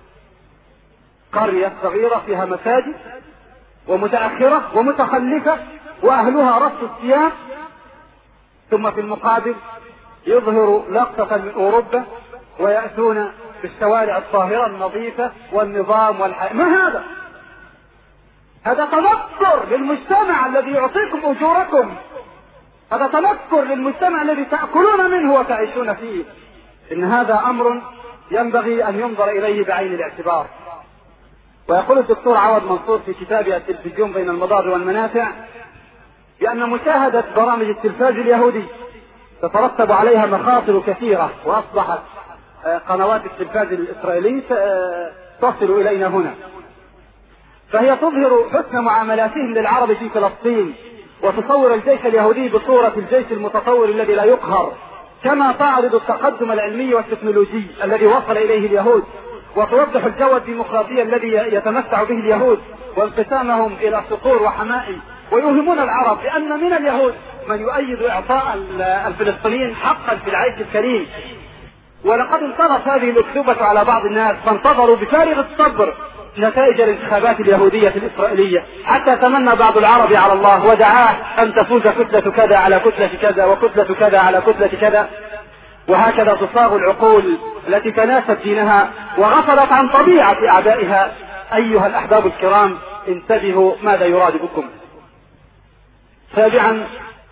قرية صغيرة فيها مساجد ومتأخرة ومتخلفة وأهلها رص الثياب، ثم في المقابل يظهر لقطة من أوروبا ويأتون بالشوارع الطاهرة النظيفة والنظام والحياة. ما هذا؟ هذا تنكر للمجتمع الذي يعطيكم أجوركم، هذا تنكر للمجتمع الذي تأكلون منه وتعيشون فيه. إن هذا أمر ينبغي أن ينظر إليه بعين الاعتبار. ويقول الدكتور عوض منصور في كتابه التلفزيون بين المضار والمنافع بأن مشاهدة برامج التلفاز اليهودي تترتب عليها مخاطر كثيرة، وأصبحت قنوات التلفاز الإسرائيلي تصل إلينا هنا، فهي تظهر حسن معاملاتهم للعرب في فلسطين، وتصور الجيش اليهودي بصورة الجيش المتطور الذي لا يقهر، كما تعرض التقدم العلمي والتكنولوجي الذي وصل إليه اليهود، وتوضح الجو الديمقراطي الذي يتمتع به اليهود وانقسامهم إلى صقور وحمائم، ويوهمون العرب بأن من اليهود من يؤيد إعطاء الفلسطينيين حقا في العيش الكريم. ولقد انطلقت هذه الأكذوبة على بعض الناس، فانتظروا بفارغ الصبر نتائج الانتخابات اليهودية الإسرائيلية، حتى تمنى بعض العرب على الله ودعاه أن تفوز كتلة كذا على كتلة كذا وكتلة كذا على كتلة كذا. وهكذا تصاغ العقول التي تناست دينها وغفلت عن طبيعة أعدائها. أيها الأحباب الكرام، انتبهوا ماذا يراد بكم. سابعا،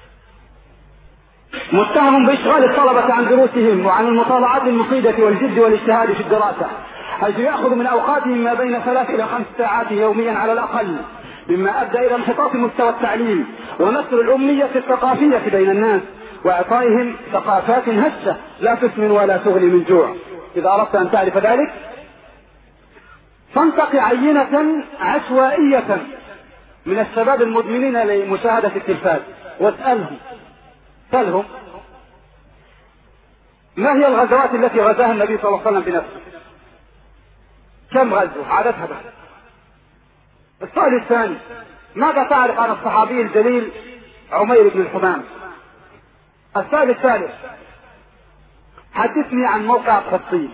متهم بإشغال الطلبة عن دروسهم وعن المطالعات المفيدة والجد والاجتهاد في الدراسة، حيث يأخذ من أوقاتهم ما بين 3 إلى 5 ساعات يوميا على الأقل، مما أدى إلى انحطاط مستوى التعليم ونشر الأمية الثقافية بين الناس، وإعطائهم ثقافات هشة لا تسمن ولا تغني من جوع. إذا أردت أن تعرف ذلك فانتقي عينة عشوائية من الشباب المدمنين لمشاهدة التلفاز واسألهم، سألهم ما هي الغزوات التي غزاها النبي صلى الله عليه وسلم بنفسه؟ كم غزوة عددها بس؟ السؤال الثاني، ماذا تعرف عن الصحابي الجليل عمير بن الحمام؟ السؤال الثالث، حدثني عن موقع قسطين.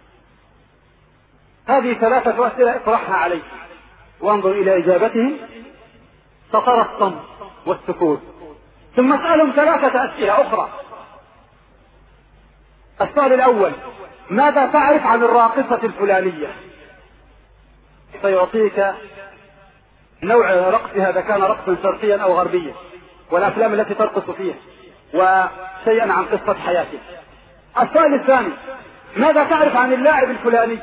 هذه 3 أسئلة اطرحها عليك وانظر إلى إجابتهم، سترى الصمت والسكوت، ثم اسألهم 3 أسئلة أخرى. السؤال الأول، ماذا تعرف عن الراقصة الفلانية؟ سيعطيك نوع رقصها، إذا كان رقصا شرقيا أو غربيا، والأفلام التي ترقص فيها، وشيئا عن قصة حياته. السؤال الثاني، ماذا تعرف عن اللاعب الفلاني؟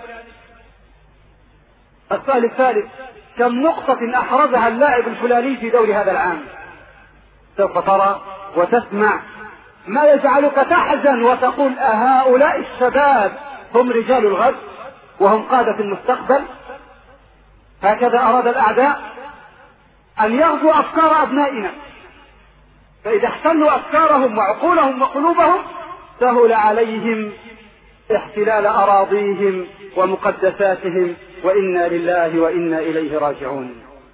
السؤال الثالث، كم نقطة أحرزها اللاعب الفلاني في دوري هذا العام؟ سوف ترى وتسمع ما يجعلك تحزن وتقول أهؤلاء الشباب هم رجال الغد وهم قادة المستقبل؟ هكذا أراد الأعداء أن يغزوا أفكار أبنائنا، فإذا احتلوا أفكارهم وعقولهم وقلوبهم سهل عليهم احتلال أراضيهم ومقدساتهم، وإنا لله وإنا إليه راجعون.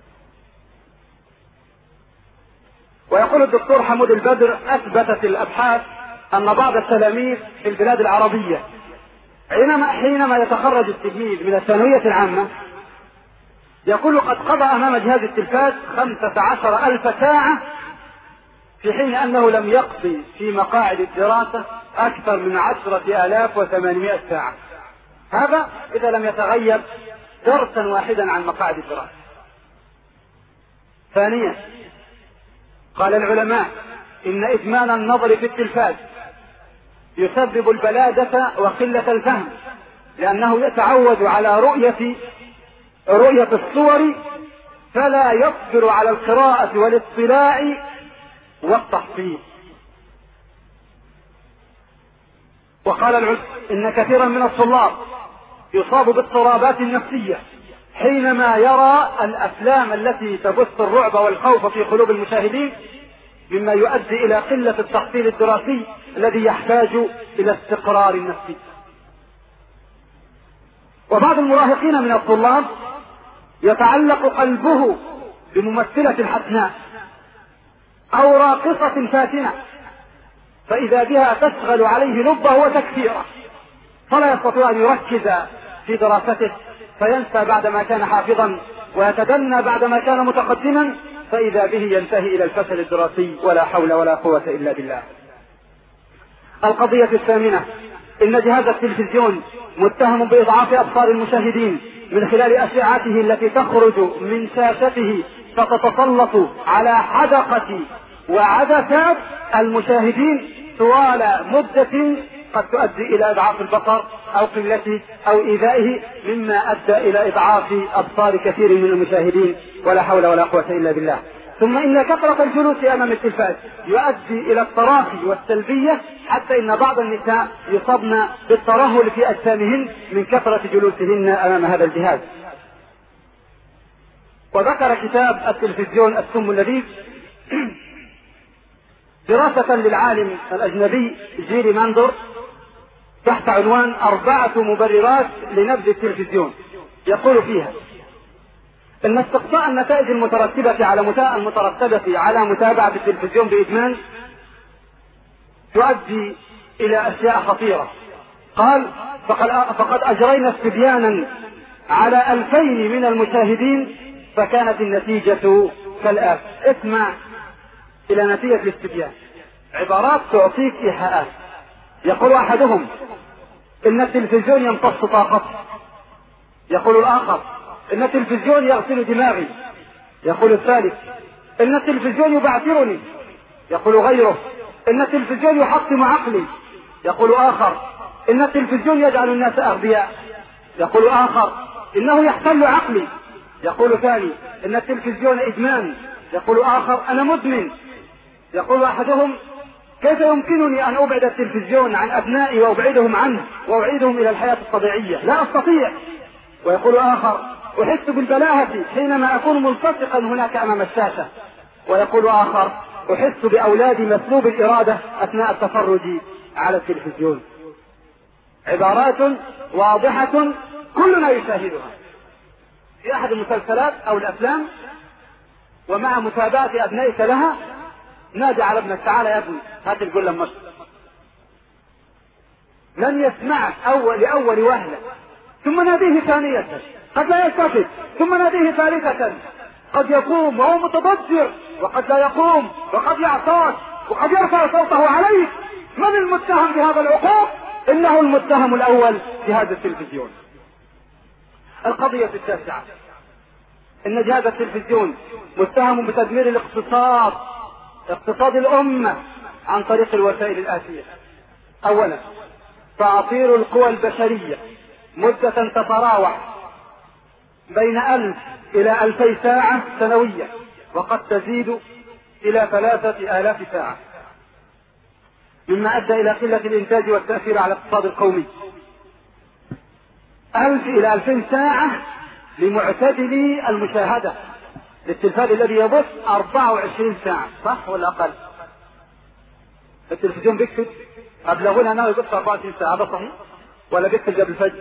ويقول الدكتور حمود البدر، أثبتت الأبحاث أن بعض التلاميذ في البلاد العربية حينما يتخرج التلميذ من الثانوية العامة يقول قد قضى أمام جهاز التلفاز 15,000 ساعة، في حين أنه لم يقضي في مقاعد الدراسة أكثر من 10,800 ساعة. هذا إذا لم يتغيب درسا واحدا عن مقاعد الدراسة. ثانيا، قال العلماء إن إدمان النظر في التلفاز يسبب البلادة وقلة الفهم، لأنه يتعود على رؤية الصور فلا يقدر على القراءة والاطلاع والتحصيل. وقال العلماء إن كثيرا من الطلاب يصاب باضطرابات نفسية حينما يرى الأفلام التي تبث الرعب والخوف في قلوب المشاهدين، مما يؤدي إلى قلة التحصيل الدراسي الذي يحتاج إلى استقرار نفسي. وبعض المراهقين من الطلاب يتعلق قلبه بممثلة حسناء أو راقصة فاتنة، فإذا بها تشغل عليه لبه وتكثيره، فلا يستطيع أن يركز في دراسته، فينسى بعدما كان حافظا ويتدنى بعدما كان متقدما، فإذا به ينتهي إلى الفشل الدراسي، ولا حول ولا قوة إلا بالله. القضية الثامنة، إن جهاز التلفزيون متهم بإضعاف أبصار المشاهدين من خلال أشعته التي تخرج من شاشته فتتسلط على حدقة وعدسات المشاهدين طوال مدة قد تؤدي إلى إضعاف البصر أو قلته أو إيذائه، مما أدى إلى إضعاف أبصار كثير من المشاهدين، ولا حول ولا قوة إلا بالله. ثم إن كثرة الجلوس أمام التلفاز يؤدي إلى التراخي والسلبية، حتى إن بعض النساء يصبن بالترهل في أجسامهن من كثرة جلوسهن أمام هذا الجهاز. وذكر كتاب التلفزيون السم اللذيذ دراسة للعالم الأجنبي جيري ماندور تحت عنوان 4 مبررات لنبذ التلفزيون. يقول فيها إن استقصاء النتائج المترتبة على متابعة التلفزيون بإدمان تؤدي إلى أشياء خطيرة. قال فقد أجرينا استبيانا على 2000 من المشاهدين، فكانت النتيجة كالآتي. اسمع إلى نتيجة الاستبيان، عبارات تعطيك إيحاءات. يقول أحدهم إن التلفزيون يمتص طاقتي، يقول الآخر إن التلفزيون يغسل دماغي، يقول الثالث إن التلفزيون يبعثرني، يقول غيره إن التلفزيون يحطم عقلي، يقول آخر إن التلفزيون يجعل الناس أغبياء، يقول آخر إنه يحتل عقلي، يقول ثاني إن التلفزيون إدمان، يقول آخر أنا مدمن. يقول أحدهم كيف يمكنني أن أبعد التلفزيون عن أبنائي وأبعدهم عنه وأعيدهم إلى الحياة الطبيعية؟ لا أستطيع. ويقول آخر أحس بالبلاهة حينما أكون ملتصقا هناك أمام الشاشة. ويقول آخر أحس بأولادي مسلوب الإرادة أثناء التفرج على التلفزيون. عبارات واضحة كلنا يشاهدها في أحد المسلسلات أو الأفلام، ومع متابعة أبنائك لها نادي على ابنك تعالى يا ابني هات الجل لما لن يسمعك لأول وهلة، ثم ناديه ثانية قد لا يلتفت، ثم ناديه ثالثة قد يقوم وهو متضجر، وقد لا يقوم، وقد يعصاك، وقد يرفع صوته عليك. من المتهم بهذا العقوق؟ إنه المتهم الأول بهذا التلفزيون. القضية التاسعة، إن جهاز التلفزيون متهم بتدمير اقتصاد الأمة عن طريق الوسائل الآتية. أولا، تعطير القوى البشرية مدة تتراوح بين 1000 إلى 2000 ساعة سنوية، وقد تزيد إلى 3000 ساعة، مما أدى إلى قلة الإنتاج والتأثير على الاقتصاد القومي. 1000 إلى 2000 ساعة لمعتدل المشاهدة للتلفاز الذي يبث 24 ساعة، صح ولا أقل؟ التلفزيون بيكتب أبلغنا أنه يبث 24 ساعة، هذا صحيح؟ ولا بيكتب قبل الفجر؟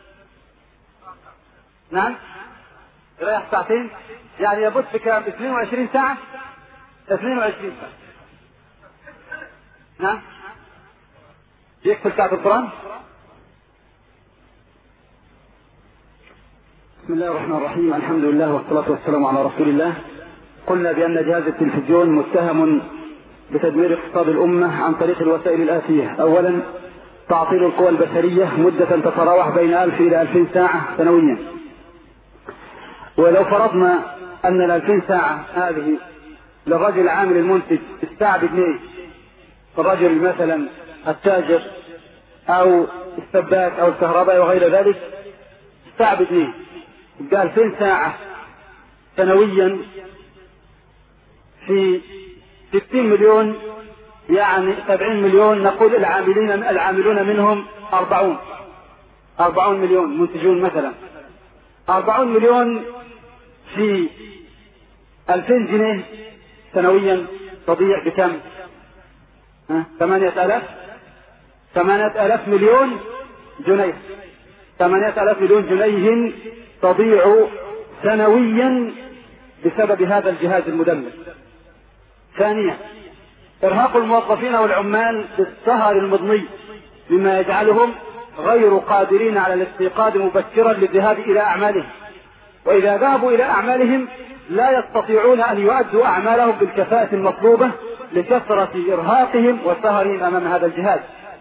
نعم؟ يريح ساعتين، يعني يبث بكام؟ 22 ساعة؟ 22 ساعة. نعم؟ يكتب ساعة القرآن؟ بسم الله الرحمن الرحيم، الحمد لله والصلاة والسلام على رسول الله. قلنا بأن جهاز التلفزيون متهم بتدمير اقتصاد الأمة عن طريق الوسائل الآتية. أولا تعطيل القوى البشرية مدة تتراوح بين 1000 إلى 2000 ساعة سنويا. ولو فرضنا أن 2000 ساعة هذه للرجل العامل المنتج الساعة بجنيه، الرجل مثلا التاجر أو السباك أو الكهربائي وغير ذلك الساعة بجنيه، يبقى 2000 ساعة سنويا في 60 مليون، يعني 70 مليون. نقول العاملون منهم 40 مليون منتجون مثلا. 40 مليون في 2000 جنيه سنويا تضيع بكم؟ 8000 مليون جنيه. 8000 مليون جنيه تضيع سنويا بسبب هذا الجهاز المدمر. ثانيا إرهاق الموظفين والعمال بالسهر المضني مما يجعلهم غير قادرين على الاستيقاظ مبكرا للذهاب إلى أعمالهم، وإذا ذهبوا إلى أعمالهم لا يستطيعون أن يؤدوا أعمالهم بالكفاءة المطلوبة لكثرة إرهاقهم وسهرهم أمام هذا الجهاز.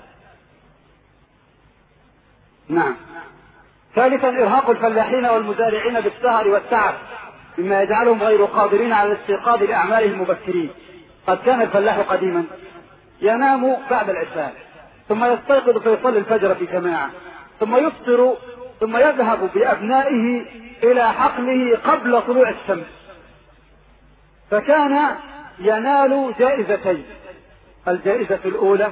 نعم. ثالثا إرهاق الفلاحين والمزارعين بالسهر والتعب مما يجعلهم غير قادرين على الاستيقاظ لأعمالهم مبكرين. قد كان الفلاح قديما ينام بعد العشاء ثم يستيقظ فيصلي الفجر في جماعة، ثم يفطر، ثم يذهب بأبنائه إلى حقله قبل طلوع الشمس، فكان ينال جائزتين. الجائزة الأولى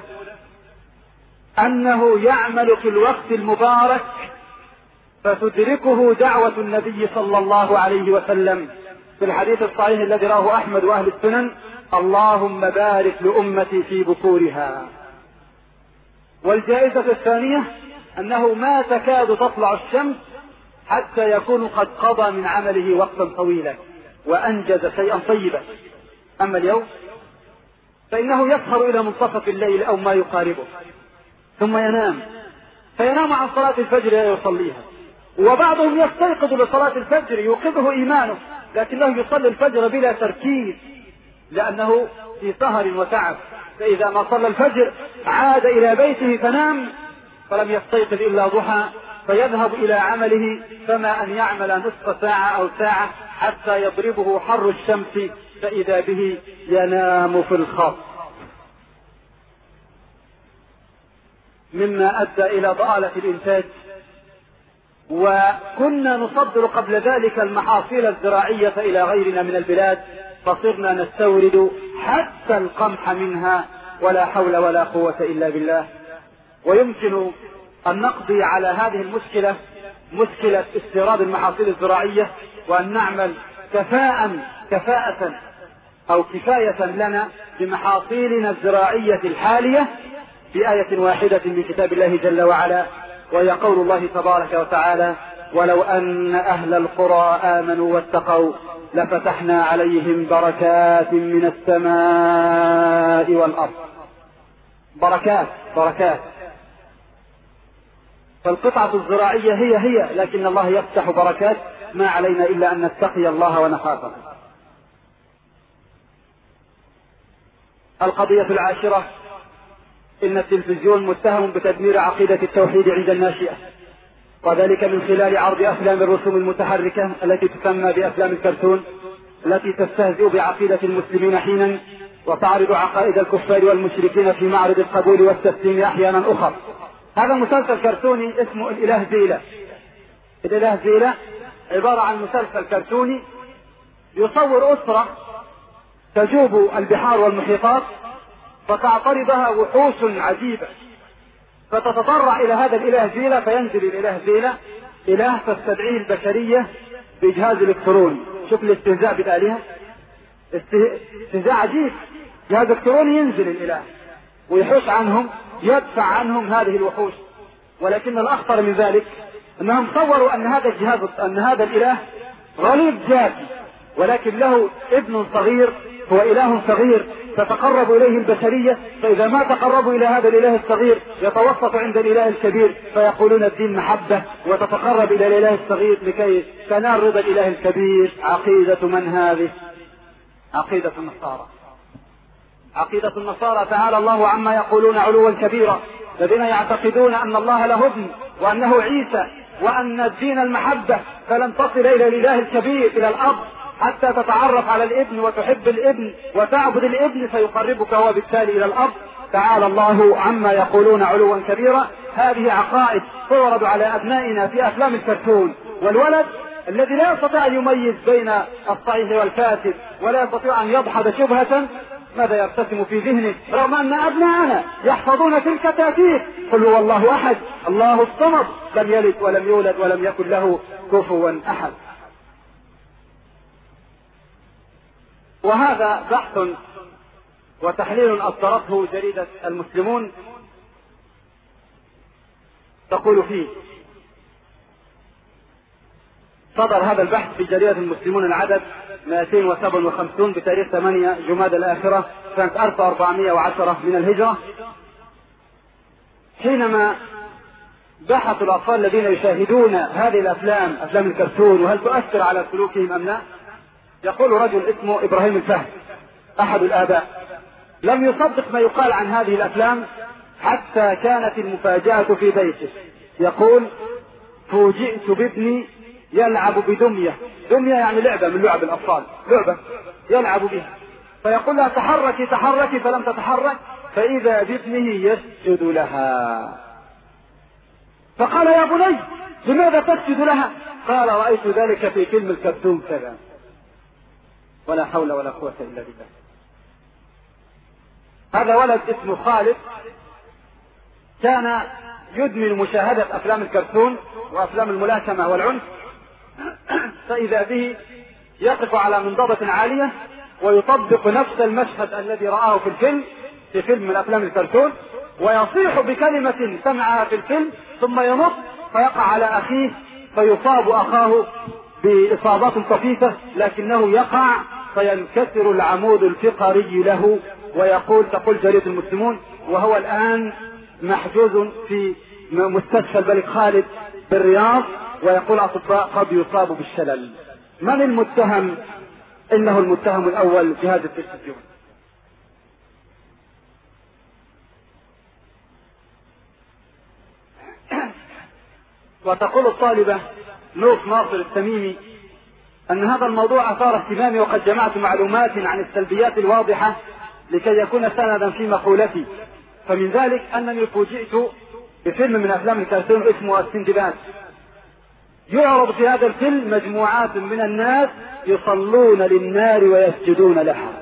أنه يعمل في الوقت المبارك فتدركه دعوة النبي صلى الله عليه وسلم في الحديث الصحيح الذي رواه أحمد وأهل السنن: اللهم بارك لأمتي في بكورها. والجائزة الثانية أنه ما تكاد تطلع الشمس حتى يكون قد قضى من عمله وقتا طويلا وأنجز شيئا طيبا. أما اليوم فإنه يسهر إلى منتصف الليل أو ما يقاربه، ثم ينام، فينام عن صلاة الفجر يصليها. وبعضهم يستيقظ لصلاة الفجر يوقظه إيمانه، لكنه يصلي الفجر بلا تركيز لأنه في سهر وتعب، فإذا ما صلى الفجر عاد إلى بيته فنام فلم يستيقظ إلا ضحى، فيذهب إلى عمله فما أن يعمل نصف ساعة أو ساعة حتى يضربه حر الشمس فإذا به ينام في الخط، مما أدى إلى ضآلة الإنتاج. وكنا نصدر قبل ذلك المحاصيل الزراعية إلى غيرنا من البلاد، فصرنا نستورد حتى القمح منها، ولا حول ولا قوة إلا بالله. ويمكن أن نقضي على هذه المشكلة، مشكلة استيراد المحاصيل الزراعية، وأن نعمل كفاءة أو كفاية لنا بمحاصيلنا الزراعية الحالية بآية واحدة من كتاب الله جل وعلا، وهي قول الله تبارك وتعالى: ولو أن أهل القرى آمنوا واتقوا لفتحنا عليهم بركات من السماء والأرض. بركات. فالقطعة الزراعية هي لكن الله يفتح بركات، ما علينا إلا أن نتقي الله ونخافه. القضية العاشرة: إن التلفزيون متهم بتدمير عقيدة التوحيد عند الناشئة، وذلك من خلال عرض أفلام الرسوم المتحركة التي تسمى بأفلام الكرتون، التي تستهزئ بعقيدة المسلمين حينا وتعرض عقائد الكفار والمشركين في معرض القبول والتسليم أحيانا أخرى. هذا مسلسل كرتوني اسمه الإله زيلة. الإله زيلة عبارة عن مسلسل كرتوني يصور أسرة تجوب البحار والمحيطات فتعترضها وحوش عجيبة، فتتطرع إلى هذا الإله زيلة، فينزل الإله زيلة إله تستدعيه البشرية بجهاز إلكتروني. شوف الاستهزاء بالآلهة، استهزاء عجيب. جهاز إلكتروني ينزل الإله ويحوش عنهم، يدفع عنهم هذه الوحوش. ولكن الأخطر من ذلك أنهم صوروا أن هذا الإله غليظ ذاتي، ولكن له ابن صغير هو إله صغير تتقرب إليه البشرية، فإذا ما تقربوا إلى هذا الإله الصغير يتوسط عند الإله الكبير، فيقولون الدين محبة، وتتقرب إلى الإله الصغير لكي تنال رضا الإله الكبير. عقيدة من هذه؟ عقيدة النصارى. عقيدة النصارى تعالى الله عما يقولون علوا كبيرا، الذين يعتقدون أن الله له ابن وأنه عيسى وأن الدين المحبة، فلن تصل إلى الإله الكبير إلى الأب حتى تتعرف على الابن وتحب الابن وتعبد الابن فيقربك هو بالتالي إلى الأب. تعالى الله عما يقولون علوا كبيرا. هذه عقائد تعرض على أبنائنا في أفلام الكرتون، والولد الذي لا يستطيع أن يميز بين الصحيح والفاسد ولا يستطيع أن يدحض شبهة، ماذا يرتسم في ذهنه؟ رغم أن أبناءنا يحفظون تلك التأثير: قل هو الله أحد الله الصمد لم يلد ولم يولد ولم يكن له كفوا أحد. وهذا بحث وتحليل أصدرته جريدة المسلمون تقول فيه، صدر هذا البحث في جريدة المسلمون العدد 257 بتاريخ 8 جمادى الآخرة سنة 1410 من الهجرة، حينما بحثوا الأطفال الذين يشاهدون هذه الأفلام، أفلام الكرتون، وهل تؤثر على سلوكهم أم لا. يقول رجل اسمه إبراهيم الفهد أحد الآباء: لم يصدق ما يقال عن هذه الأفلام حتى كانت المفاجأة في بيته. يقول: فوجئت بابني يلعب بدمية، دمية يعني لعبة من لعب الأطفال، لعبة يلعب بها، فيقول لها تحركي تحركي فلم تتحرك، فإذا بابنه يسجد لها. فقال: يا بني لماذا تسجد لها؟ قال: رأيت ذلك في فيلم الكرتون كذا. ولا حول ولا قوة إلا بالله. هذا ولد اسمه خالد كان يدمن مشاهدة أفلام الكرتون وأفلام الملاكمة والعنف، فإذا به يقف على منضدة عالية ويطبق نفس المشهد الذي رآه في الفيلم، في فيلم من أفلام الكرتون، ويصيح بكلمة سمعها في الفيلم ثم ينط فيقع على أخيه فيصاب أخاه بإصابات طفيفة، لكنه يقع فينكسر العمود الفقري له. تقول جريدة المسلمون: وهو الآن محجوز في مستشفى الملك خالد بالرياض، ويقول الأطباء قد يصاب بالشلل. من المتهم؟ إنه المتهم الأول في هذا التسجيل. وتقول الطالبة نوف ناصر التميمي أن هذا الموضوع أثار اهتمامي، وقد جمعت معلومات عن السلبيات الواضحة لكي يكون سندا في مقولتي. فمن ذلك أنني فوجئت بفيلم من أفلام الكرتون اسمه السندباد. يعرض في هذا الفيلم مجموعات من الناس يصلون للنار ويسجدون لها،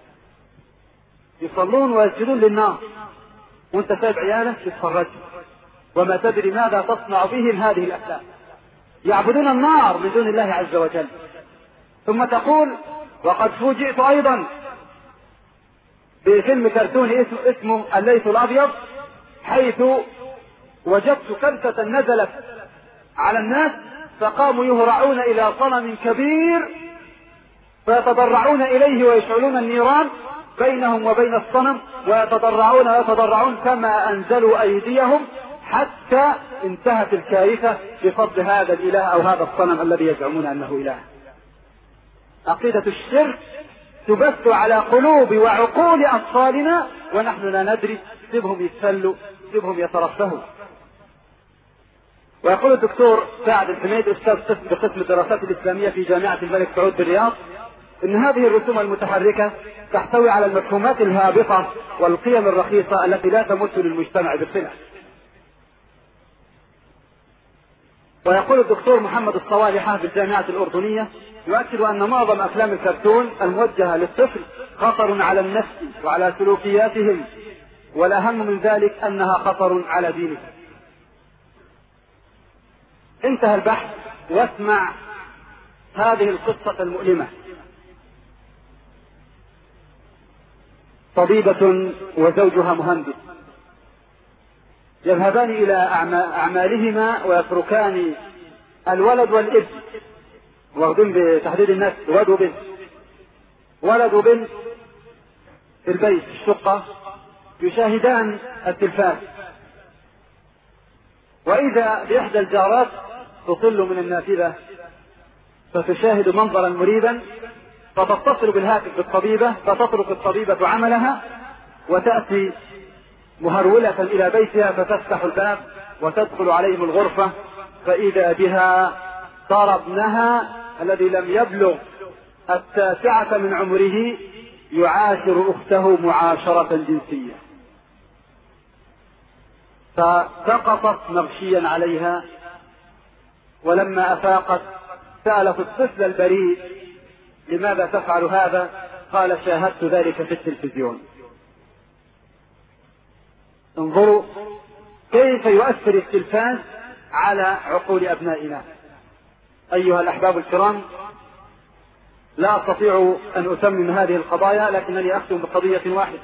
يصلون ويسجدون للنار، وانت سايب عيالك تتفرج وما تدري ماذا تصنع بهم هذه الأفلام. يعبدون النار من دون الله عز وجل. ثم تقول: وقد فوجئت أيضا بفيلم كرتوني اسمه الليث الأبيض، حيث وجدت كبسة نزلت على الناس فقاموا يهرعون إلى صنم كبير فيتضرعون إليه ويشعلون النيران بينهم وبين الصنم، ويتضرعون كما أنزلوا أيديهم، حتى انتهت الكارثة بفضل هذا الإله أو هذا الصنم الذي يزعمون أنه إله. عقيدة الشرك تبث على قلوب وعقول أطفالنا ونحن لا ندري، سيبهم يتسلوا، سيبهم يترفهوا. ويقول الدكتور سعد الحميد أستاذ بقسم الدراسات الإسلامية في جامعة الملك سعود بالرياض إن هذه الرسوم المتحركة تحتوي على المفهومات الهابطة والقيم الرخيصة التي لا تمت للمجتمع بصلة. ويقول الدكتور محمد الصوالحة بالجامعة الأردنية يؤكد أن معظم أفلام الكرتون الموجهة للطفل خطر على النفس وعلى سلوكياتهم، والأهم من ذلك أنها خطر على دينهم. انتهى البحث، واسمع هذه القصة المؤلمة. طبيبة وزوجها مهندس يذهبان إلى أعمالهما ويتركان الولد والابن، واخدين بتحديد النفس ولد وبنت، ولد وبنت في البيت في الشقة يشاهدان التلفاز، وإذا بإحدى الجارات تطل من النافذة فتشاهد منظرا مريبا، فتتصل بالهاتف بالطبيبة، فتترك الطبيبة عملها وتأتي مهرولة إلى بيتها فتفتح الباب وتدخل عليهم الغرفة، فإذا بها ترى ابنها الذي لم يبلغ 9 من عمره يعاشر أخته معاشرة جنسية. فسقطت مغشيا عليها، ولما أفاقت سألت الطفل البريء لماذا تفعل هذا؟ قال شاهدت ذلك في التلفزيون. انظروا كيف يؤثر التلفاز على عقول أبنائنا. أيها الأحباب الكرام، لا أستطيع أن أتمم هذه القضايا، لكنني أختم بقضية واحدة.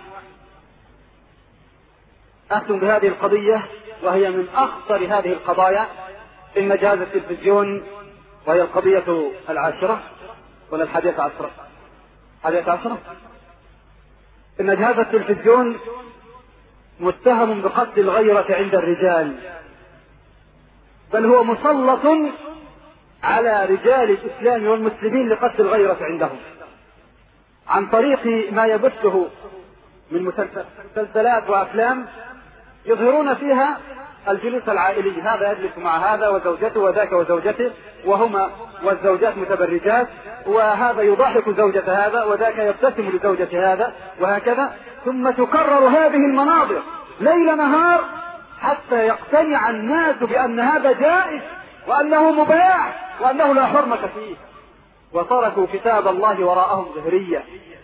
أختم بهذه القضية وهي من أخطر هذه القضايا في مجال التلفزيون، وهي القضية 10 ولا 11؟ 11. إن جهاز التلفزيون متهم بقتل الغيرة عند الرجال، بل هو مسلط على رجال الإسلام والمسلمين لقتل الغيرة عندهم عن طريق ما يبثه من مسلسلات وأفلام يظهرون فيها الجلوس العائلي، هذا يجلس مع هذا وزوجته وذاك وزوجته وهما والزوجات متبرجات، وهذا يضحك زوجة هذا وذاك يبتسم لزوجة هذا، وهكذا. ثم تكرر هذه المناظر ليل نهار حتى يقتنع الناس بأن هذا جائز وأنه مباح وأنه لا حرمة فيه، وتركوا كتاب الله وراءهم ظهريا.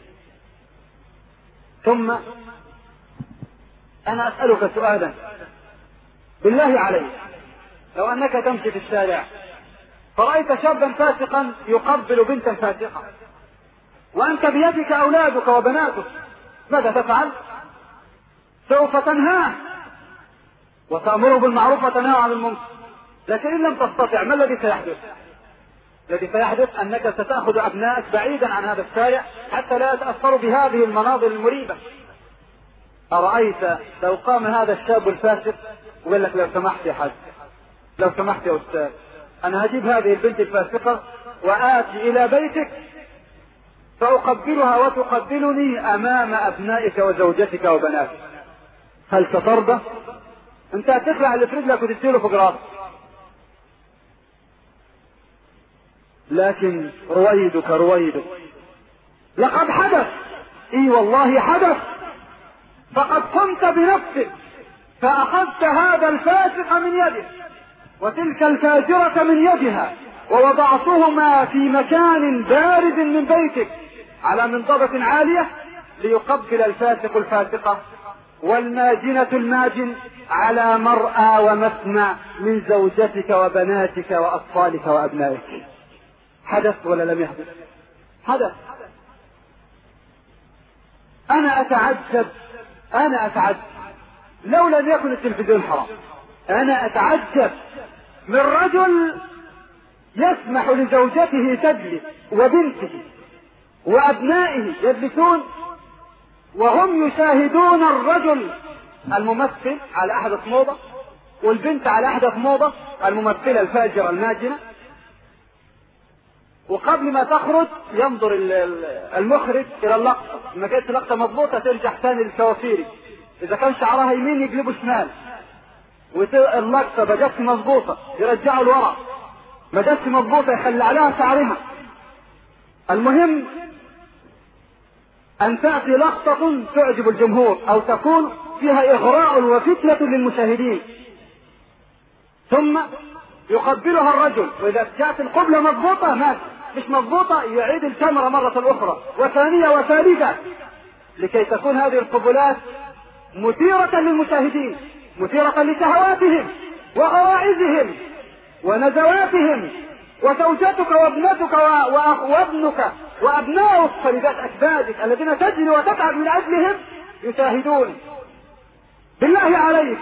ثم أنا أسألك سؤالا بالله عليك، لو أنك تمشي في الشارع فرأيت شابا فاسقا يقبل بنتا فاسقة وأنت بيدك أولادك وبناتك، ماذا تفعل؟ سوف تنهاه وتأمره بالمعروف وتنهاه عن المنكر. لكن إن لم تستطع ما الذي سيحدث؟ الذي سيحدث أنك ستأخذ أبنائك بعيدا عن هذا الشارع حتى لا يتأثروا بهذه المناظر المريبة. أرأيت لو قام هذا الشاب الفاسق وقال لك لو سمحت يا حاج، لو سمحت يا أستاذ، أنا هجيب هذه البنت الفاسقة وآتي إلى بيتك فأقبلها وتقبلني أمام أبنائك وزوجتك وبناتك، هل سترضى؟ أنت هتخلع اللي في رجلك وتديله فوق راسك. لكن رويدك لقد حدث، اي والله حدث، فقد قمت بنفسك فأخذت هذا الفاسق من يده وتلك الفاجرة من يدها ووضعتهما في مكان بارد من بيتك على منضدة عالية ليقبل الفاسق الفاسقة والماجنة الماجن على مرأى ومسمع من زوجتك وبناتك وأطفالك وأبنائك. حدث ولا لم يحدث؟ حدث. أنا أتعجب لو لم يكن التلفزيون حرام. أنا أتعجب من رجل يسمح لزوجته تجلس وبنته وأبنائه يجلسون وهم يشاهدون الرجل الممثل على أحدث موضة والبنت على أحدث موضة، الممثلة الفاجرة الماجنة، وقبل ما تخرج ينظر المخرج إلى اللقطة، ما كانت اللقطة مضبوطة ترجع ثاني للكوافيري، إذا كان شعرها يمين يقلبه شمال، واللقطة ما جاتش مضبوطة يرجعوا لورا، ما جاتش مضبوطة يخلي عليها شعرها. المهم أن تأتي لقطة تعجب الجمهور أو تكون فيها إغراء وفتنة للمشاهدين، ثم يقبلها الرجل، وإذا جاءت القبلة مضبوطة ماشي، مش مضبوطة يعيد الكاميرا مرة أخرى وثانية وثالثة، لكي تكون هذه القبلات مثيرة للمشاهدين، مثيرة لشهواتهم وغرائزهم ونزواتهم. وزوجتك وابنتك وابنك وابناؤك فريدات اكبادك الذين تجري وتتعب من اجلهم يشاهدون. بالله عليك،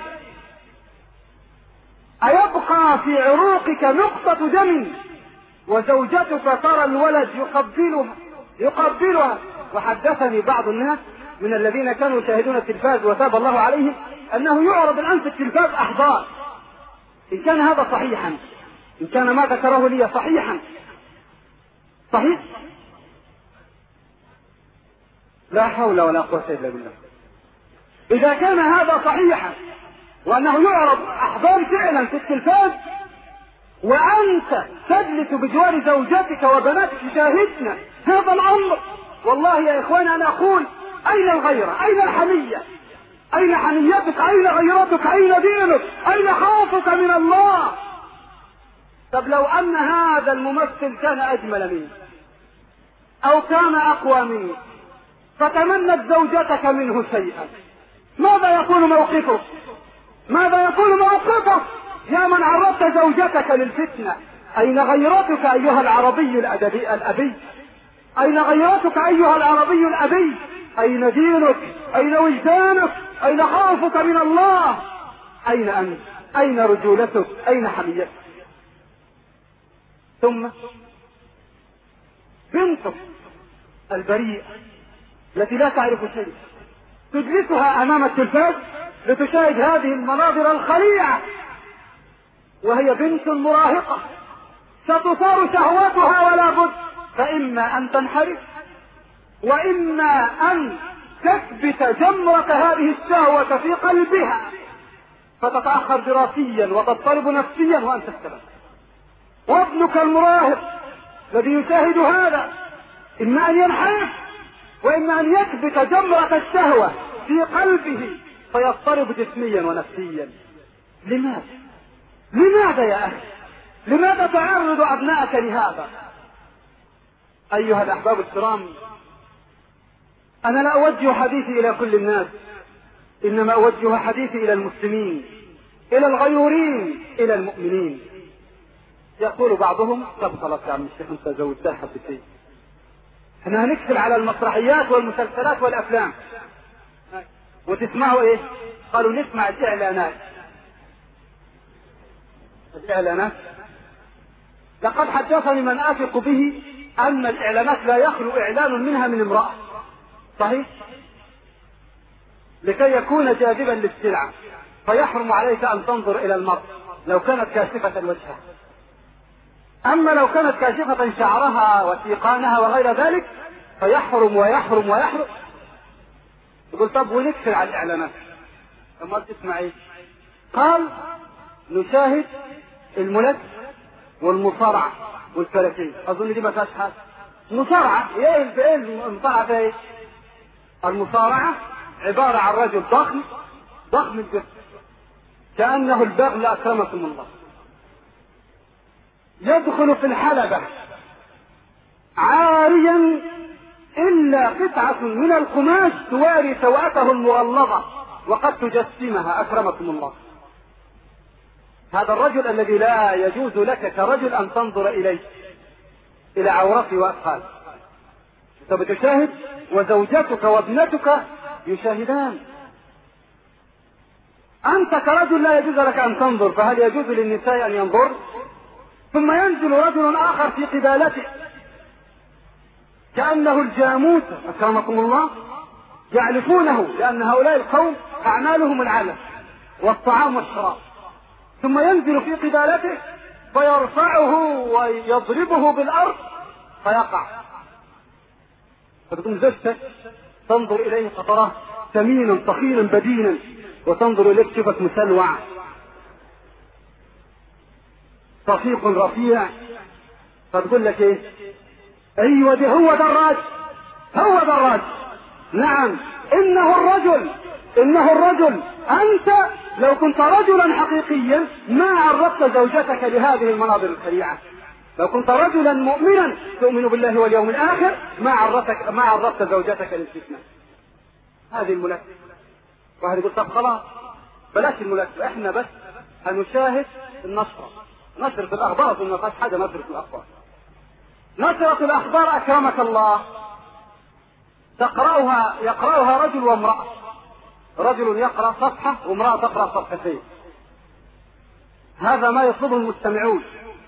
ايبقى في عروقك نقطة دم وزوجتك ترى الولد يقبلها؟ وحدثني بعض الناس من الذين كانوا يشاهدون التلفاز وتاب الله عليهم انه يعرض الان في التلفاز احضان. ان كان هذا صحيحا، إن كان ما ذكره لي صحيحا، لا حول ولا قوة إلا بالله. إذا كان هذا صحيحا وأنه يعرض أحباب فعلا في التلفاز وأنت تجلس بجوار زوجتك وبناتك يشاهدن هذا الأمر، والله يا إخوان أنا أقول أين الغيرة؟ أين الحمية؟ أين حميتك؟ أين غيرتك؟ أين دينك؟ أين خوفك من الله؟ طب لو أن هذا الممثل كان أجمل منك أو كان أقوى منك فتمنت زوجتك منه شيئا، ماذا يكون موقفك؟ ماذا يكون موقفك يا من عرضت زوجتك للفتنة؟ أين غيرتك أيها العربي الأبي؟ أين غيرتك أيها العربي الأبي؟ أين دينك؟ أين وجدانك؟ أين خوفك من الله؟ أين أنت؟ أين رجولتك؟ أين حميتك؟ ثم بنتك البريئة التي لا تعرف شيء تجلسها أمام التلفاز لتشاهد هذه المناظر الخليعة وهي بنت مراهقة ستثار شهواتها ولا بد، فإما أن تنحرف وإما أن تثبت جمرة هذه الشهوة في قلبها فتتأخر دراسيا وتضطرب نفسيا وأنت السبب. وابنك المراهق الذي يشاهد هذا إما أن ينحرف وإما أن يثبت جمرة الشهوة في قلبه فيضطرب جسميا ونفسيا. لماذا؟ لماذا يا أخي؟ لماذا تعرض أبنائك لهذا؟ أيها الأحباب الكرام، أنا لا أوجه حديثي إلى كل الناس، إنما أوجه حديثي إلى المسلمين، إلى الغيورين، إلى المؤمنين. يقول بعضهم طب خلاص يا عم الشيخ أنت زودتها حبتين، احنا هنكتب على المسرحيات والمسلسلات والأفلام وتسمعوا إيه؟ قالوا نسمع الإعلانات. الإعلانات لقد حدثني من أثق به أن الإعلانات لا يخلو إعلان منها من امرأة، صحيح؟ لكي يكون جاذبا للسلعة فيحرم عليك أن تنظر إلى المرأة لو كانت كاشفة وجهها. أما لو كانت كاشفة شعرها وسيقانها وغير ذلك فيحرم ويحرم ويحرم. يقول طب ونكفر على الإعلانات، أما تسمع إيه؟ قال نشاهد الملك والمصارعة والكاراتيه. أظن دي ما فيهاش حاجة. مصارعة إيه المصارعة فيها إيه؟ المصارعة عبارة عن رجل ضخم الجسم كأنه البغل أكرمكم الله، يدخل في الحلبة عاريا إلا قطعة من القماش تواري سوءته المغلظة وقد تجسمها أكرمكم الله. هذا الرجل الذي لا يجوز لك كرجل أن تنظر إليه، إلى عورته وأثقاله. أنت بتشاهد وزوجتك وابنتك يشاهدان. أنت كرجل لا يجوز لك أن تنظر، فهل يجوز للنساء أن ينظر؟ ثم ينزل رجل آخر في قبالته كأنه الجاموس أكرمكم الله، يعرفونه لأن هؤلاء القوم أعمالهم العلف والطعام والشراب، ثم ينزل في قبالته فيرفعه ويضربه بالأرض فيقع. فتقوم زوجتك تنظر إليه فتراه ثمينا ثقيلا بدينا، وتنظر إليك تشوفك مسلوع صفيق رفيع، فتقول لك ايه؟ ايوه دي هو ده الراجل، هو ده الراجل. نعم انه الرجل. انت لو كنت رجلا حقيقيا ما عرضت زوجتك لهذه المناظر السريعة. لو كنت رجلا مؤمنا تؤمن بالله واليوم الاخر ما عرضت زوجتك للفتنة. هذه الملاكمة. واحد يقول طب خلاص بلاش الملاكمة، احنا بس هنشاهد النشرة، نشرة الأخبار. ما فيهاش حاجة نشرة الأخبار. نشرة الأخبار أكرمك الله يقرأها رجل وامرأة، رجل يقرأ صفحة وامرأة تقرأ صفحتين. هذا ما يطلبه المستمعون.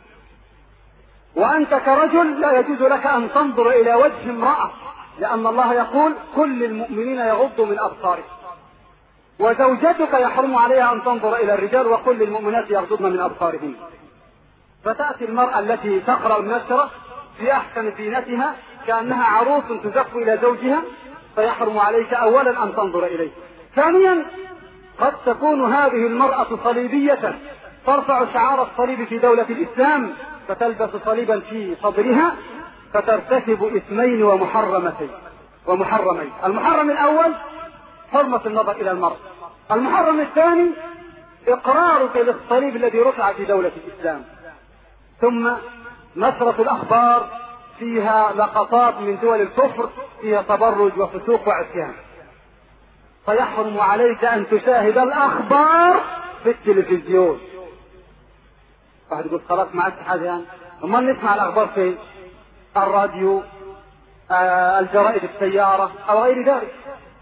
وأنت كرجل لا يجوز لك أن تنظر إلى وجه امرأة، لأن الله يقول كل المؤمنين يغضوا من أبصارهم. وزوجتك يحرم عليها أن تنظر إلى الرجال وكل المؤمنات يغضضن من أبصارهن. فتأتي المرأة التي تقرأ النشرة في أحسن زينتها كأنها عروس تزف إلى زوجها، فيحرم عليك أولا أن تنظر إليه، ثانيا، قد تكون هذه المرأة صليبية ترفع شعار الصليب في دولة الإسلام، فتلبس صليبا في صدرها، فترتكب إثمين ومحرمين. المحرم الأول حرمة النظر إلى المرأة. المحرم الثاني إقرارك للصليب الذي رفع في دولة الإسلام. ثم نشرة الأخبار فيها لقطات من دول الكفر فيها تبرج وفسوق وعصيان، فيحرم عليك أن تشاهد الأخبار في التلفزيون. واحد يقول خلاص ما عادش حاجة يعني، أما نسمع الأخبار في الراديو، الجرائد السيارة أو غير ذلك.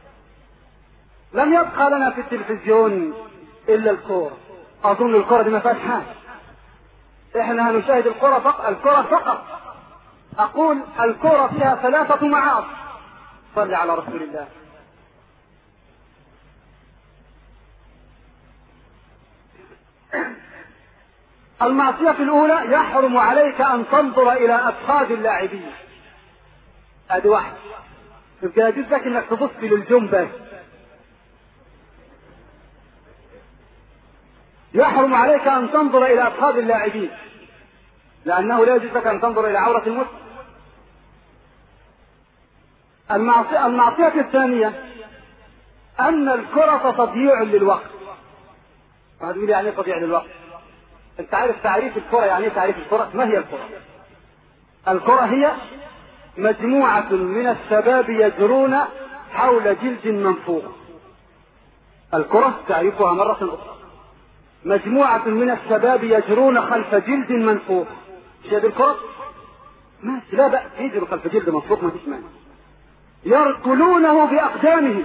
لم يبقى لنا في التلفزيون إلا الكورة. أظن الكورة دي ما فيهاش حاجة، إحنا هنشاهد الكورة فقط. أقول الكورة فيها 3 معاصي. صل على رسول الله. المعصية الأولى يحرم عليك أن تنظر إلى أفخاذ اللاعبين. أدي واحد. يبقى يجوز لك إنك تبص للجنبة. يحرم عليك أن تنظر إلى أفخاذ اللاعبين، لأنه لا يجوز لك أن تنظر إلى عورة المسلم. المعصية الثانية أن الكرة تضييع للوقت. واحد يقول يعني ايه تضييع للوقت؟ أنت عارف تعريف الكرة؟ يعني ايه تعريف الكرة؟ ما هي الكرة؟ الكرة هي مجموعة من الشباب يجرون حول جلد منفوخ. الكرة تعرفها مرة أخرى، مجموعة من الشباب يجرون خلف جلد منفوخ. شايف الكرة؟ ماشي، لا بأس يجروا خلف جلد منفوخ، ما فيش مانع. يركلونه بأقدامهم،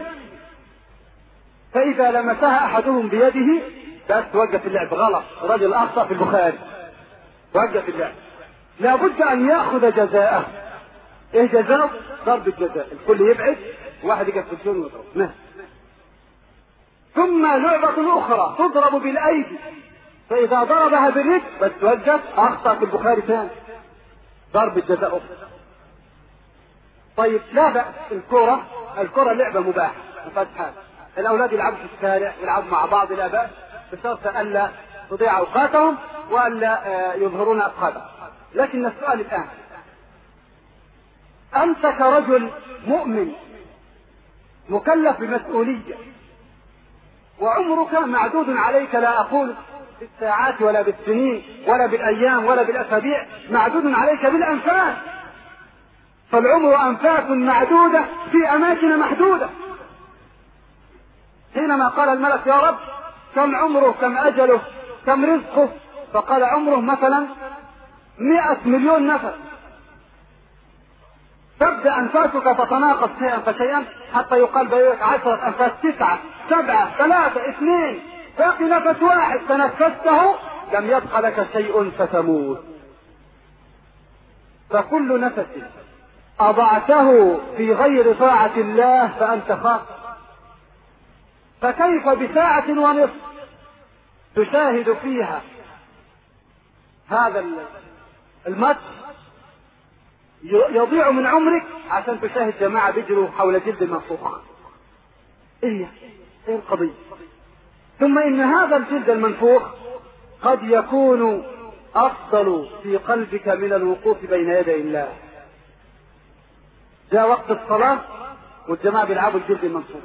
فإذا لمسها أحدهم بيده بس وقف اللعب. غلط، رجل أخطأ في البخاري، وقف اللعب. لابد أن يأخذ جزاءه. إيه جزاءه؟ ضرب الجزاء، الكل يبعد، واحد يقف في الجون ويضرب. ثم لعبة أخرى تضرب بالأيدي، فإذا ضربها بالرجل بس وقف، أخطأ في البخاري ثاني، ضرب الجزاء أخرى. طيب لا بأس، الكرة لعبة مباحة ما فيهاش حاجة. الأولاد يلعبوا في الشارع، يلعبوا مع بعض، لا بأس، بشرط ألا تضيع أوقاتهم وألا يظهرون أفخاذهم. لكن السؤال الآن، أنت كرجل مؤمن مكلف بمسؤولية، وعمرك معدود عليك، لا أقول بالساعات ولا بالسنين ولا بالأيام ولا بالأسابيع، معدود عليك بالأنفاس. فالعمر أنفاس معدودة في أماكن محدودة. حينما قال الملك يا رب كم عمره، كم أجله، كم رزقه، فقال عمره مثلا 100 مليون نفس. تبدأ أنفاسك تتناقص شيئا فشيئا حتى يقال بينك 10 أنفاس، 9، 7، 3، 2، باقي نفس واحد تنفسته لم يبق لك شيء فتموت. فكل نفس أضعته في غير طاعة الله فأنت خاسر. فكيف بساعة ونصف تشاهد فيها هذا الماتش يضيع من عمرك عشان تشاهد جماعة بيجروا حول جلد منفوخ؟ ايه القضية؟ ثم ان هذا الجلد المنفوخ قد يكون افضل في قلبك من الوقوف بين يدي الله. جاء وقت الصلاة والجماعة بيلعبوا الجلد المنفوخ.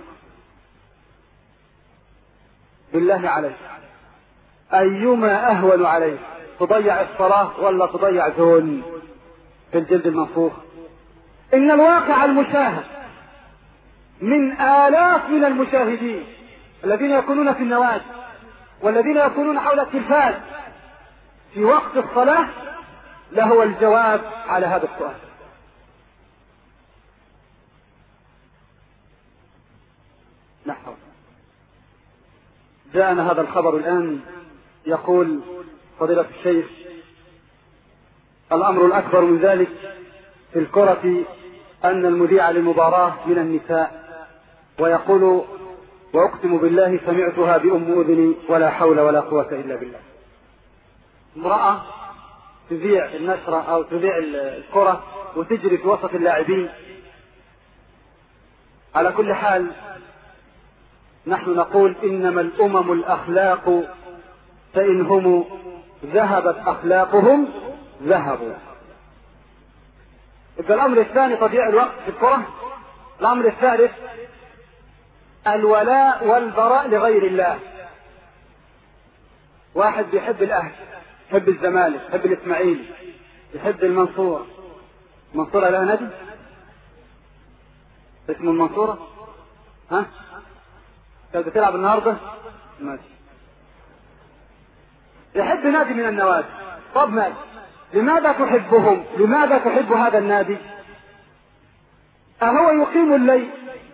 بالله عليك ايما اهون عليك، تضيع الصلاة ولا تضيع زون في الجلد المنفوخ؟ ان الواقع المشاهد من آلاف من المشاهدين الذين يكونون في النوادي والذين يكونون حول التلفاز في وقت الصلاة لهو الجواب على هذا السؤال. نحن جاءنا هذا الخبر الآن، يقول فضيلة الشيخ الأمر الأكبر من ذلك في الكرة أن المذيع للمباراة من النساء، ويقول وأقسم بالله سمعتها بأم أذني ولا حول ولا قوة إلا بالله. امرأة تذيع النشرة أو تذيع الكرة وتجري في وسط اللاعبين. على كل حال نحن نقول إنما الأمم الأخلاق، فإن هم ذهبت أخلاقهم ذهبوا. يبقى الأمر الثاني تضييع الوقت في الكرة. الأمر الثالث الولاء والبراء لغير الله. واحد بيحب الأهلي، يحب الزمالك، يحب الإسماعيلي، يحب المنصورة. المنصورة لها نادي اسمه المنصورة؟ ها؟ كانت بتلعب النهارده؟ ماشي. يحب نادي من النوادي. طب ماشي، لماذا تحبهم؟ لماذا تحب هذا النادي؟ أهو يقيم الليل؟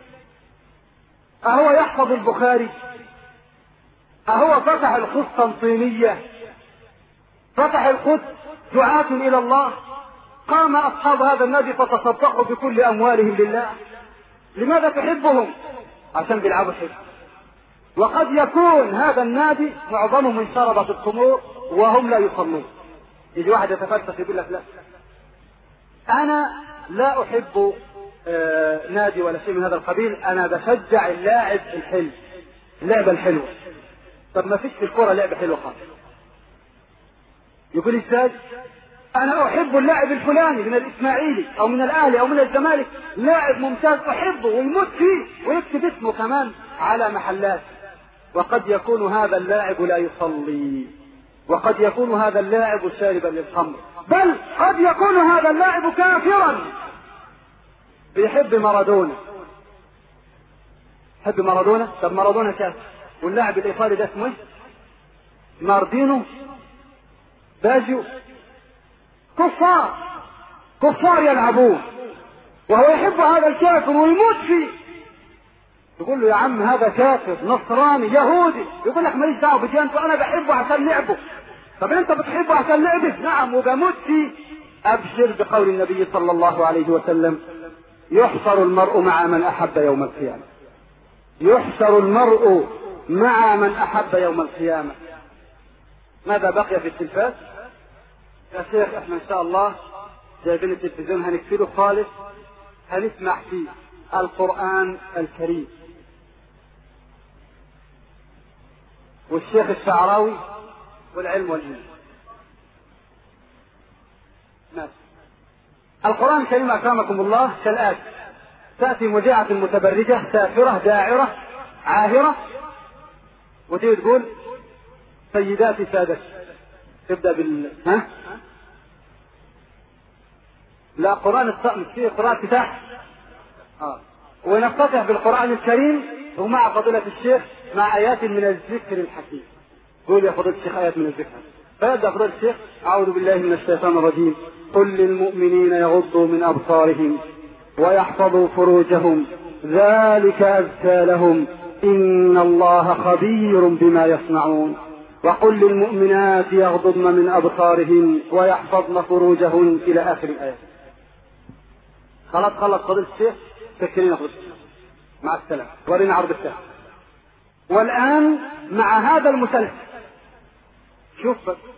أهو يحفظ البخاري؟ أهو فتح القسطنطينية؟ فتح القدس دعاة إلى الله؟ قام أصحاب هذا النادي فتصدقوا بكل أموالهم لله. لماذا تحبهم؟ عشان بيلعبوا حب. وقد يكون هذا النادي معظمهم من شربة الخمور وهم لا يصلون. يجي واحد يتفلسف يقول لك لا، أنا لا أحب نادي ولا شيء من هذا القبيل، أنا بشجع اللاعب الحلو، اللعبة الحلوة. طب ما فيش في الكرة لعبة حلوة خالص. يقول ازاي؟ أنا أحب اللاعب الفلاني من الإسماعيلي أو من الأهلي أو من الزمالك، لاعب ممتاز أحبه ويموت فيه ويكتب اسمه كمان على محلات. وقد يكون هذا اللاعب لا يصلي، وقد يكون هذا اللاعب شاربا للخمر، بل قد يكون هذا اللاعب كافرا بيحب مارادونا. يحب مارادونا. طب مارادونا كافر، واللاعب الإيطالي ده اسمه ايه؟ ماردينو، باجيو. كفار يلعبون، وهو يحب هذا الكافر ويموت فيه. يقول له يا عم هذا كافر نصراني يهودي، يقول لك ماليش دعوه بديانته، انا بحبه عشان لعبه. طب انت بتحبه عشان لعبه؟ نعم، وبموت فيه. ابشر بقول النبي صلى الله عليه وسلم: يحشر المرء مع من احب يوم القيامه. يحشر المرء مع من احب يوم القيامه. ماذا بقي في التلفاز؟ يا شيخ احنا ان شاء الله جايبين التلفزيون هنقفله خالص، هنسمع فيه القرآن الكريم والشيخ الشعراوي والعلم والإيمان. ماشي. القرآن الكريم أكرمكم الله كالآتي: تأتي مذيعة متبرجة سافرة داعرة عاهرة وتيجي تقول سيداتي سادتي، تبدأ ها؟ لا، قرآن الصمت فيه قرآن افتتاح. ونفتتح بالقرآن الكريم ومع فضيلة الشيخ مع آيات من الذكر الحكيم. قول يا فضيلة الشيخ آيات من الذكر. فيبدأ فضيلة الشيخ: أعوذ بالله من الشيطان الرجيم، قل للمؤمنين يغضوا من أبصارهم ويحفظوا فروجهم ذلك أزكى لهم إن الله خبير بما يصنعون. وقل للمؤمنات يغضضن من أبصارهن ويحفظن فروجهن إلى آخر الآيات. خلاص فضيلة الشيخ، تكرين فضيلة الشيخ، مع السلامة، ورينا عرض السلام. والآن مع هذا المسلسل، شوف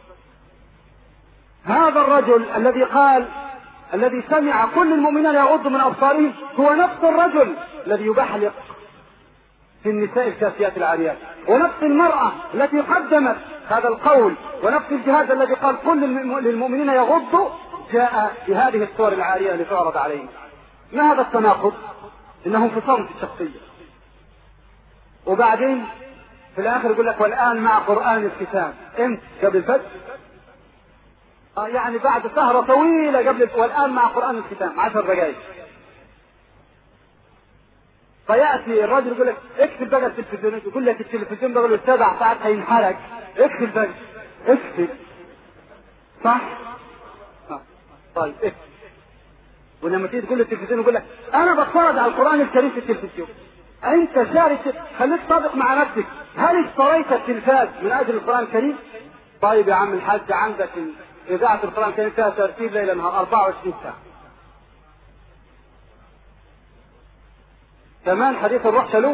هذا الرجل الذي قال، الذي سمع كل المؤمنين يغضوا من أبصارهم، هو نفس الرجل الذي يبحلق في النساء الكاسيات العاريات، ونفس المرأة التي قدمت هذا القول، ونفس الجهاد الذي قال كل للمؤمنين يغضوا، جاء في هذه الصور العارية التي تعرض عليهم. ما هذا التناقض؟ إنه انفصام في الشخصية. وبعدين في الآخر يقول لك: والآن مع قرآن الختام. امتى؟ قبل الفجر؟ يعني بعد سهرة طويلة قبل والآن مع قرآن الختام 10 دقائق. فيأتي الرجل يقول لك: اكتب بقى التلفزيون. يقول لك التلفزيون بقى له 7 ساعات هينحرق، اكتب بقى، اكتب. صح؟ طيب اكتب. ولما تيجي تقول التلفزيون يقول لك: انا بتفرج على القرآن الكريم في التلفزيون. انت شاري، خليك صادق مع نفسك، هل اشتريت التلفاز من اجل القرآن الكريم؟ طيب يا عم الحاج، عندك اذاعة القرآن الكريم فيها ترتيب ليل نهار 24 ساعة. كمان حديث الروح شالوه.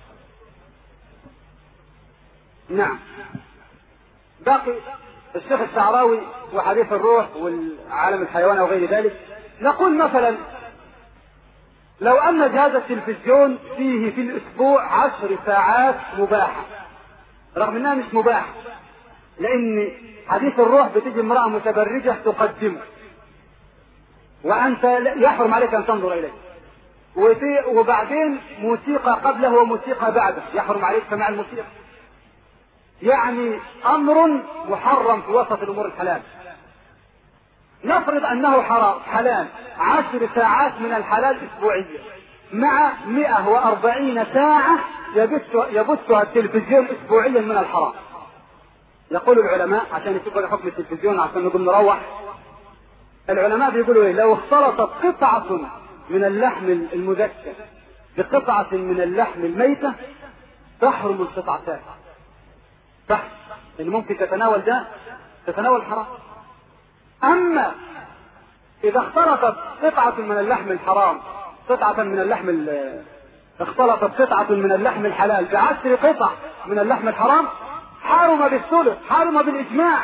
نعم. باقي الشيخ الشعراوي وحديث الروح والعالم الحيوان وغير ذلك. نقول مثلا لو ان جهاز التلفزيون فيه في الاسبوع 10 ساعات مباحة، رغم انها مش مباحة، لان حديث الروح بتيجي امرأة متبرجة تقدمه وانت يحرم عليك ان تنظر اليه، وبعدين موسيقى قبله وموسيقى بعده يحرم عليك سماع الموسيقى. يعني امر محرم في وسط الامور الحلال. نفرض انه حلال 10 ساعات من الحلال اسبوعيا مع 140 ساعة يبثها التلفزيون اسبوعيا من الحرام. يقول العلماء عشان يشوفوا حكم التلفزيون عشان نقول نروح، العلماء بيقولوا ايه؟ لو اختلطت قطعة من اللحم المذكى بقطعة من اللحم الميتة تحرم القطعتان. صح، اللي ممكن تتناول ده تتناول حرام. اما اذا اختلطت قطعة من اللحم الحرام اختلطت قطعة من اللحم الحلال ب10 قطع من اللحم الحرام حرم بالثلث، حرم بالاجماع.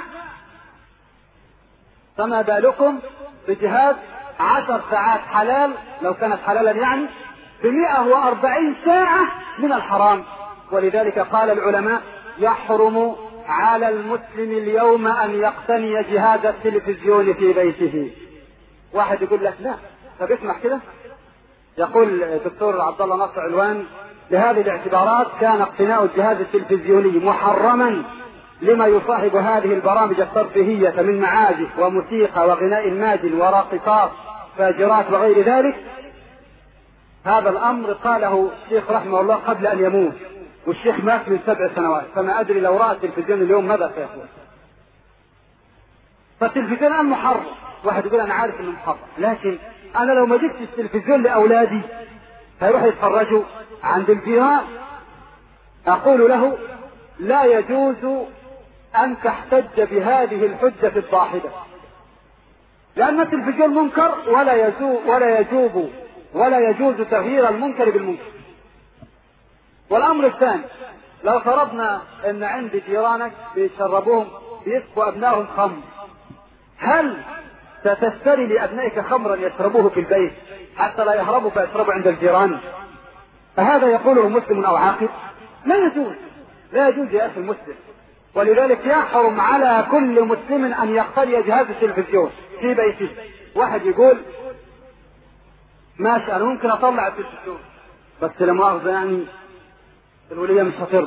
فما بالكم بجهاز 10 ساعات حلال لو كانت حلالا يعني ب140 ساعة من الحرام. ولذلك قال العلماء يحرم على المسلم اليوم ان يقتني جهاز التلفزيون في بيته. واحد يقول لك لا، طب اسمع كده، يقول الدكتور عبد الله ناصر علوان لهذه الاعتبارات كان اقتناء الجهاز التلفزيوني محرما لما يصاحب هذه البرامج الترفيهية من معازف وموسيقى وغناء ماجن وراقصات فاجرات وغير ذلك. هذا الامر قاله الشيخ رحمه الله قبل ان يموت، والشيخ مات من 7 سنوات، فما ادري لو رأى التلفزيون اليوم ماذا سيقول. فالتلفزيون الان محرم. واحد يقول انا عارف انه محرم، لكن انا لو ما جبت التلفزيون لاولادي هيروحوا يتفرجوا عند الجيران، اقول له لا يجوز ان تحتج بهذه الحجة الضاحدة، لان التلفزيون منكر ولا يجوز تغيير المنكر بالمنكر. والامر الثاني، لو فرضنا ان عند جيرانك بيشربوهم بيسقوا ابنائهم خمر، هل ستشتري لابنائك خمرا يشربوه في البيت حتى لا يهربوا فيشربوا عند الجيران؟ فهذا يقوله مسلم او عاقل؟ لا يجوز يا اخي المسلم. ولذلك يحرم على كل مسلم ان يقتني جهاز التلفزيون في بيته. واحد يقول ماشي انا ممكن اطلع التلفزيون بس لا مؤاخذة يعني الولية مش هترضى.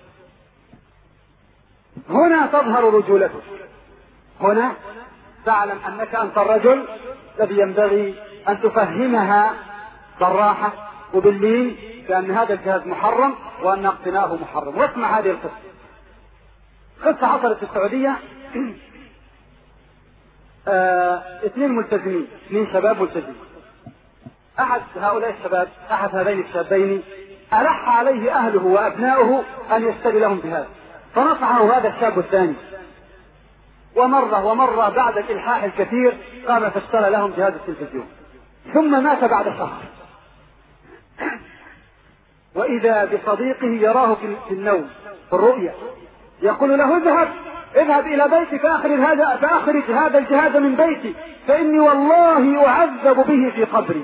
هنا تظهر رجولته، هنا تعلم انك انت الرجل الذي ينبغي ان تفهمها بالراحة وباللين بان هذا الجهاز محرم وان اقتناؤه محرم. واسمع هذه قصة حصلت في السعودية. 2 ملتزمين، 2 شباب ملتزمين. احد هذين الشابين ألح عليه اهله وابناؤه ان يشتري لهم جهاز، فنصحه هذا الشاب الثاني، ومرة بعد الالحاح الكثير قام فاشترى لهم جهاز التلفزيون، ثم مات بعد شهر. واذا بصديقه يراه في النوم في الرؤيا يقول له اذهب الى بيتي فاخرج هذا الجهاز من بيتي فاني والله اعذب به في قبري.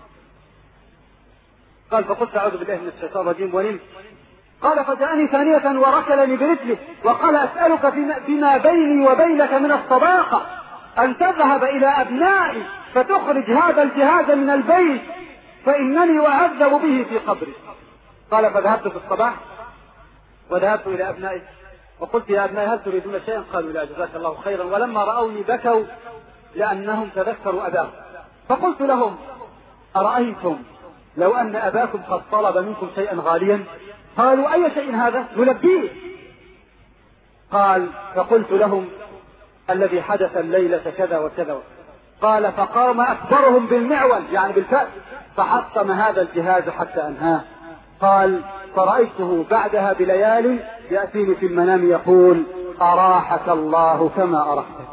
قال فقلت اعوذ بالله من الشيطان الرجيم ونمت. قال فجاءني ثانية وركلني برجله وقال اسألك فيما بيني وبينك من الصداقة ان تذهب الى ابنائي فتخرج هذا الجهاز من البيت فانني اعذب به في قبري. قال فذهبت في الصباح وذهبت الى ابنائي وقلت يا ابنائي هل تريدون شيئا؟ قالوا لا جزاك الله خيرا، ولما رأوني بكوا لأنهم تذكروا أباهم. فقلت لهم أرأيتم لو أن أباكم قد طلب منكم شيئا غاليا؟ قالوا أي شيء هذا نلبيه؟ قال فقلت لهم الذي حدث الليلة كذا وكذا. قال فقام أكبرهم بالمعول يعني بالفأس فحطم هذا الجهاز حتى أنهاه. قال فرأيته بعدها بليال يأتيني في المنام يقول أراحك الله كما أرحتك.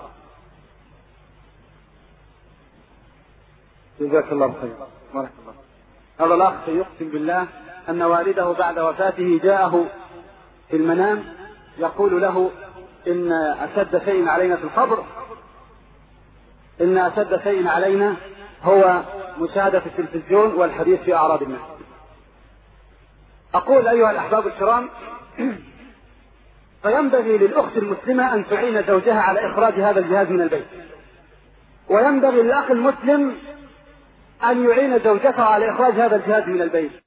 جزاك الله خير. بارك الله. هذا الأخ يقسم بالله أن والده بعد وفاته جاءه في المنام يقول له إن أشد شيء علينا في القبر هو مشاهدة التلفزيون والحديث في أعراض الناس. أقول أيها الأحباب الكرام، فينبغي للأخت المسلمة أن تعين زوجها على إخراج هذا الجهاز من البيت، وينبغي للأخ المسلم أن يعين زوجته على إخراج هذا الجهاز من البيت.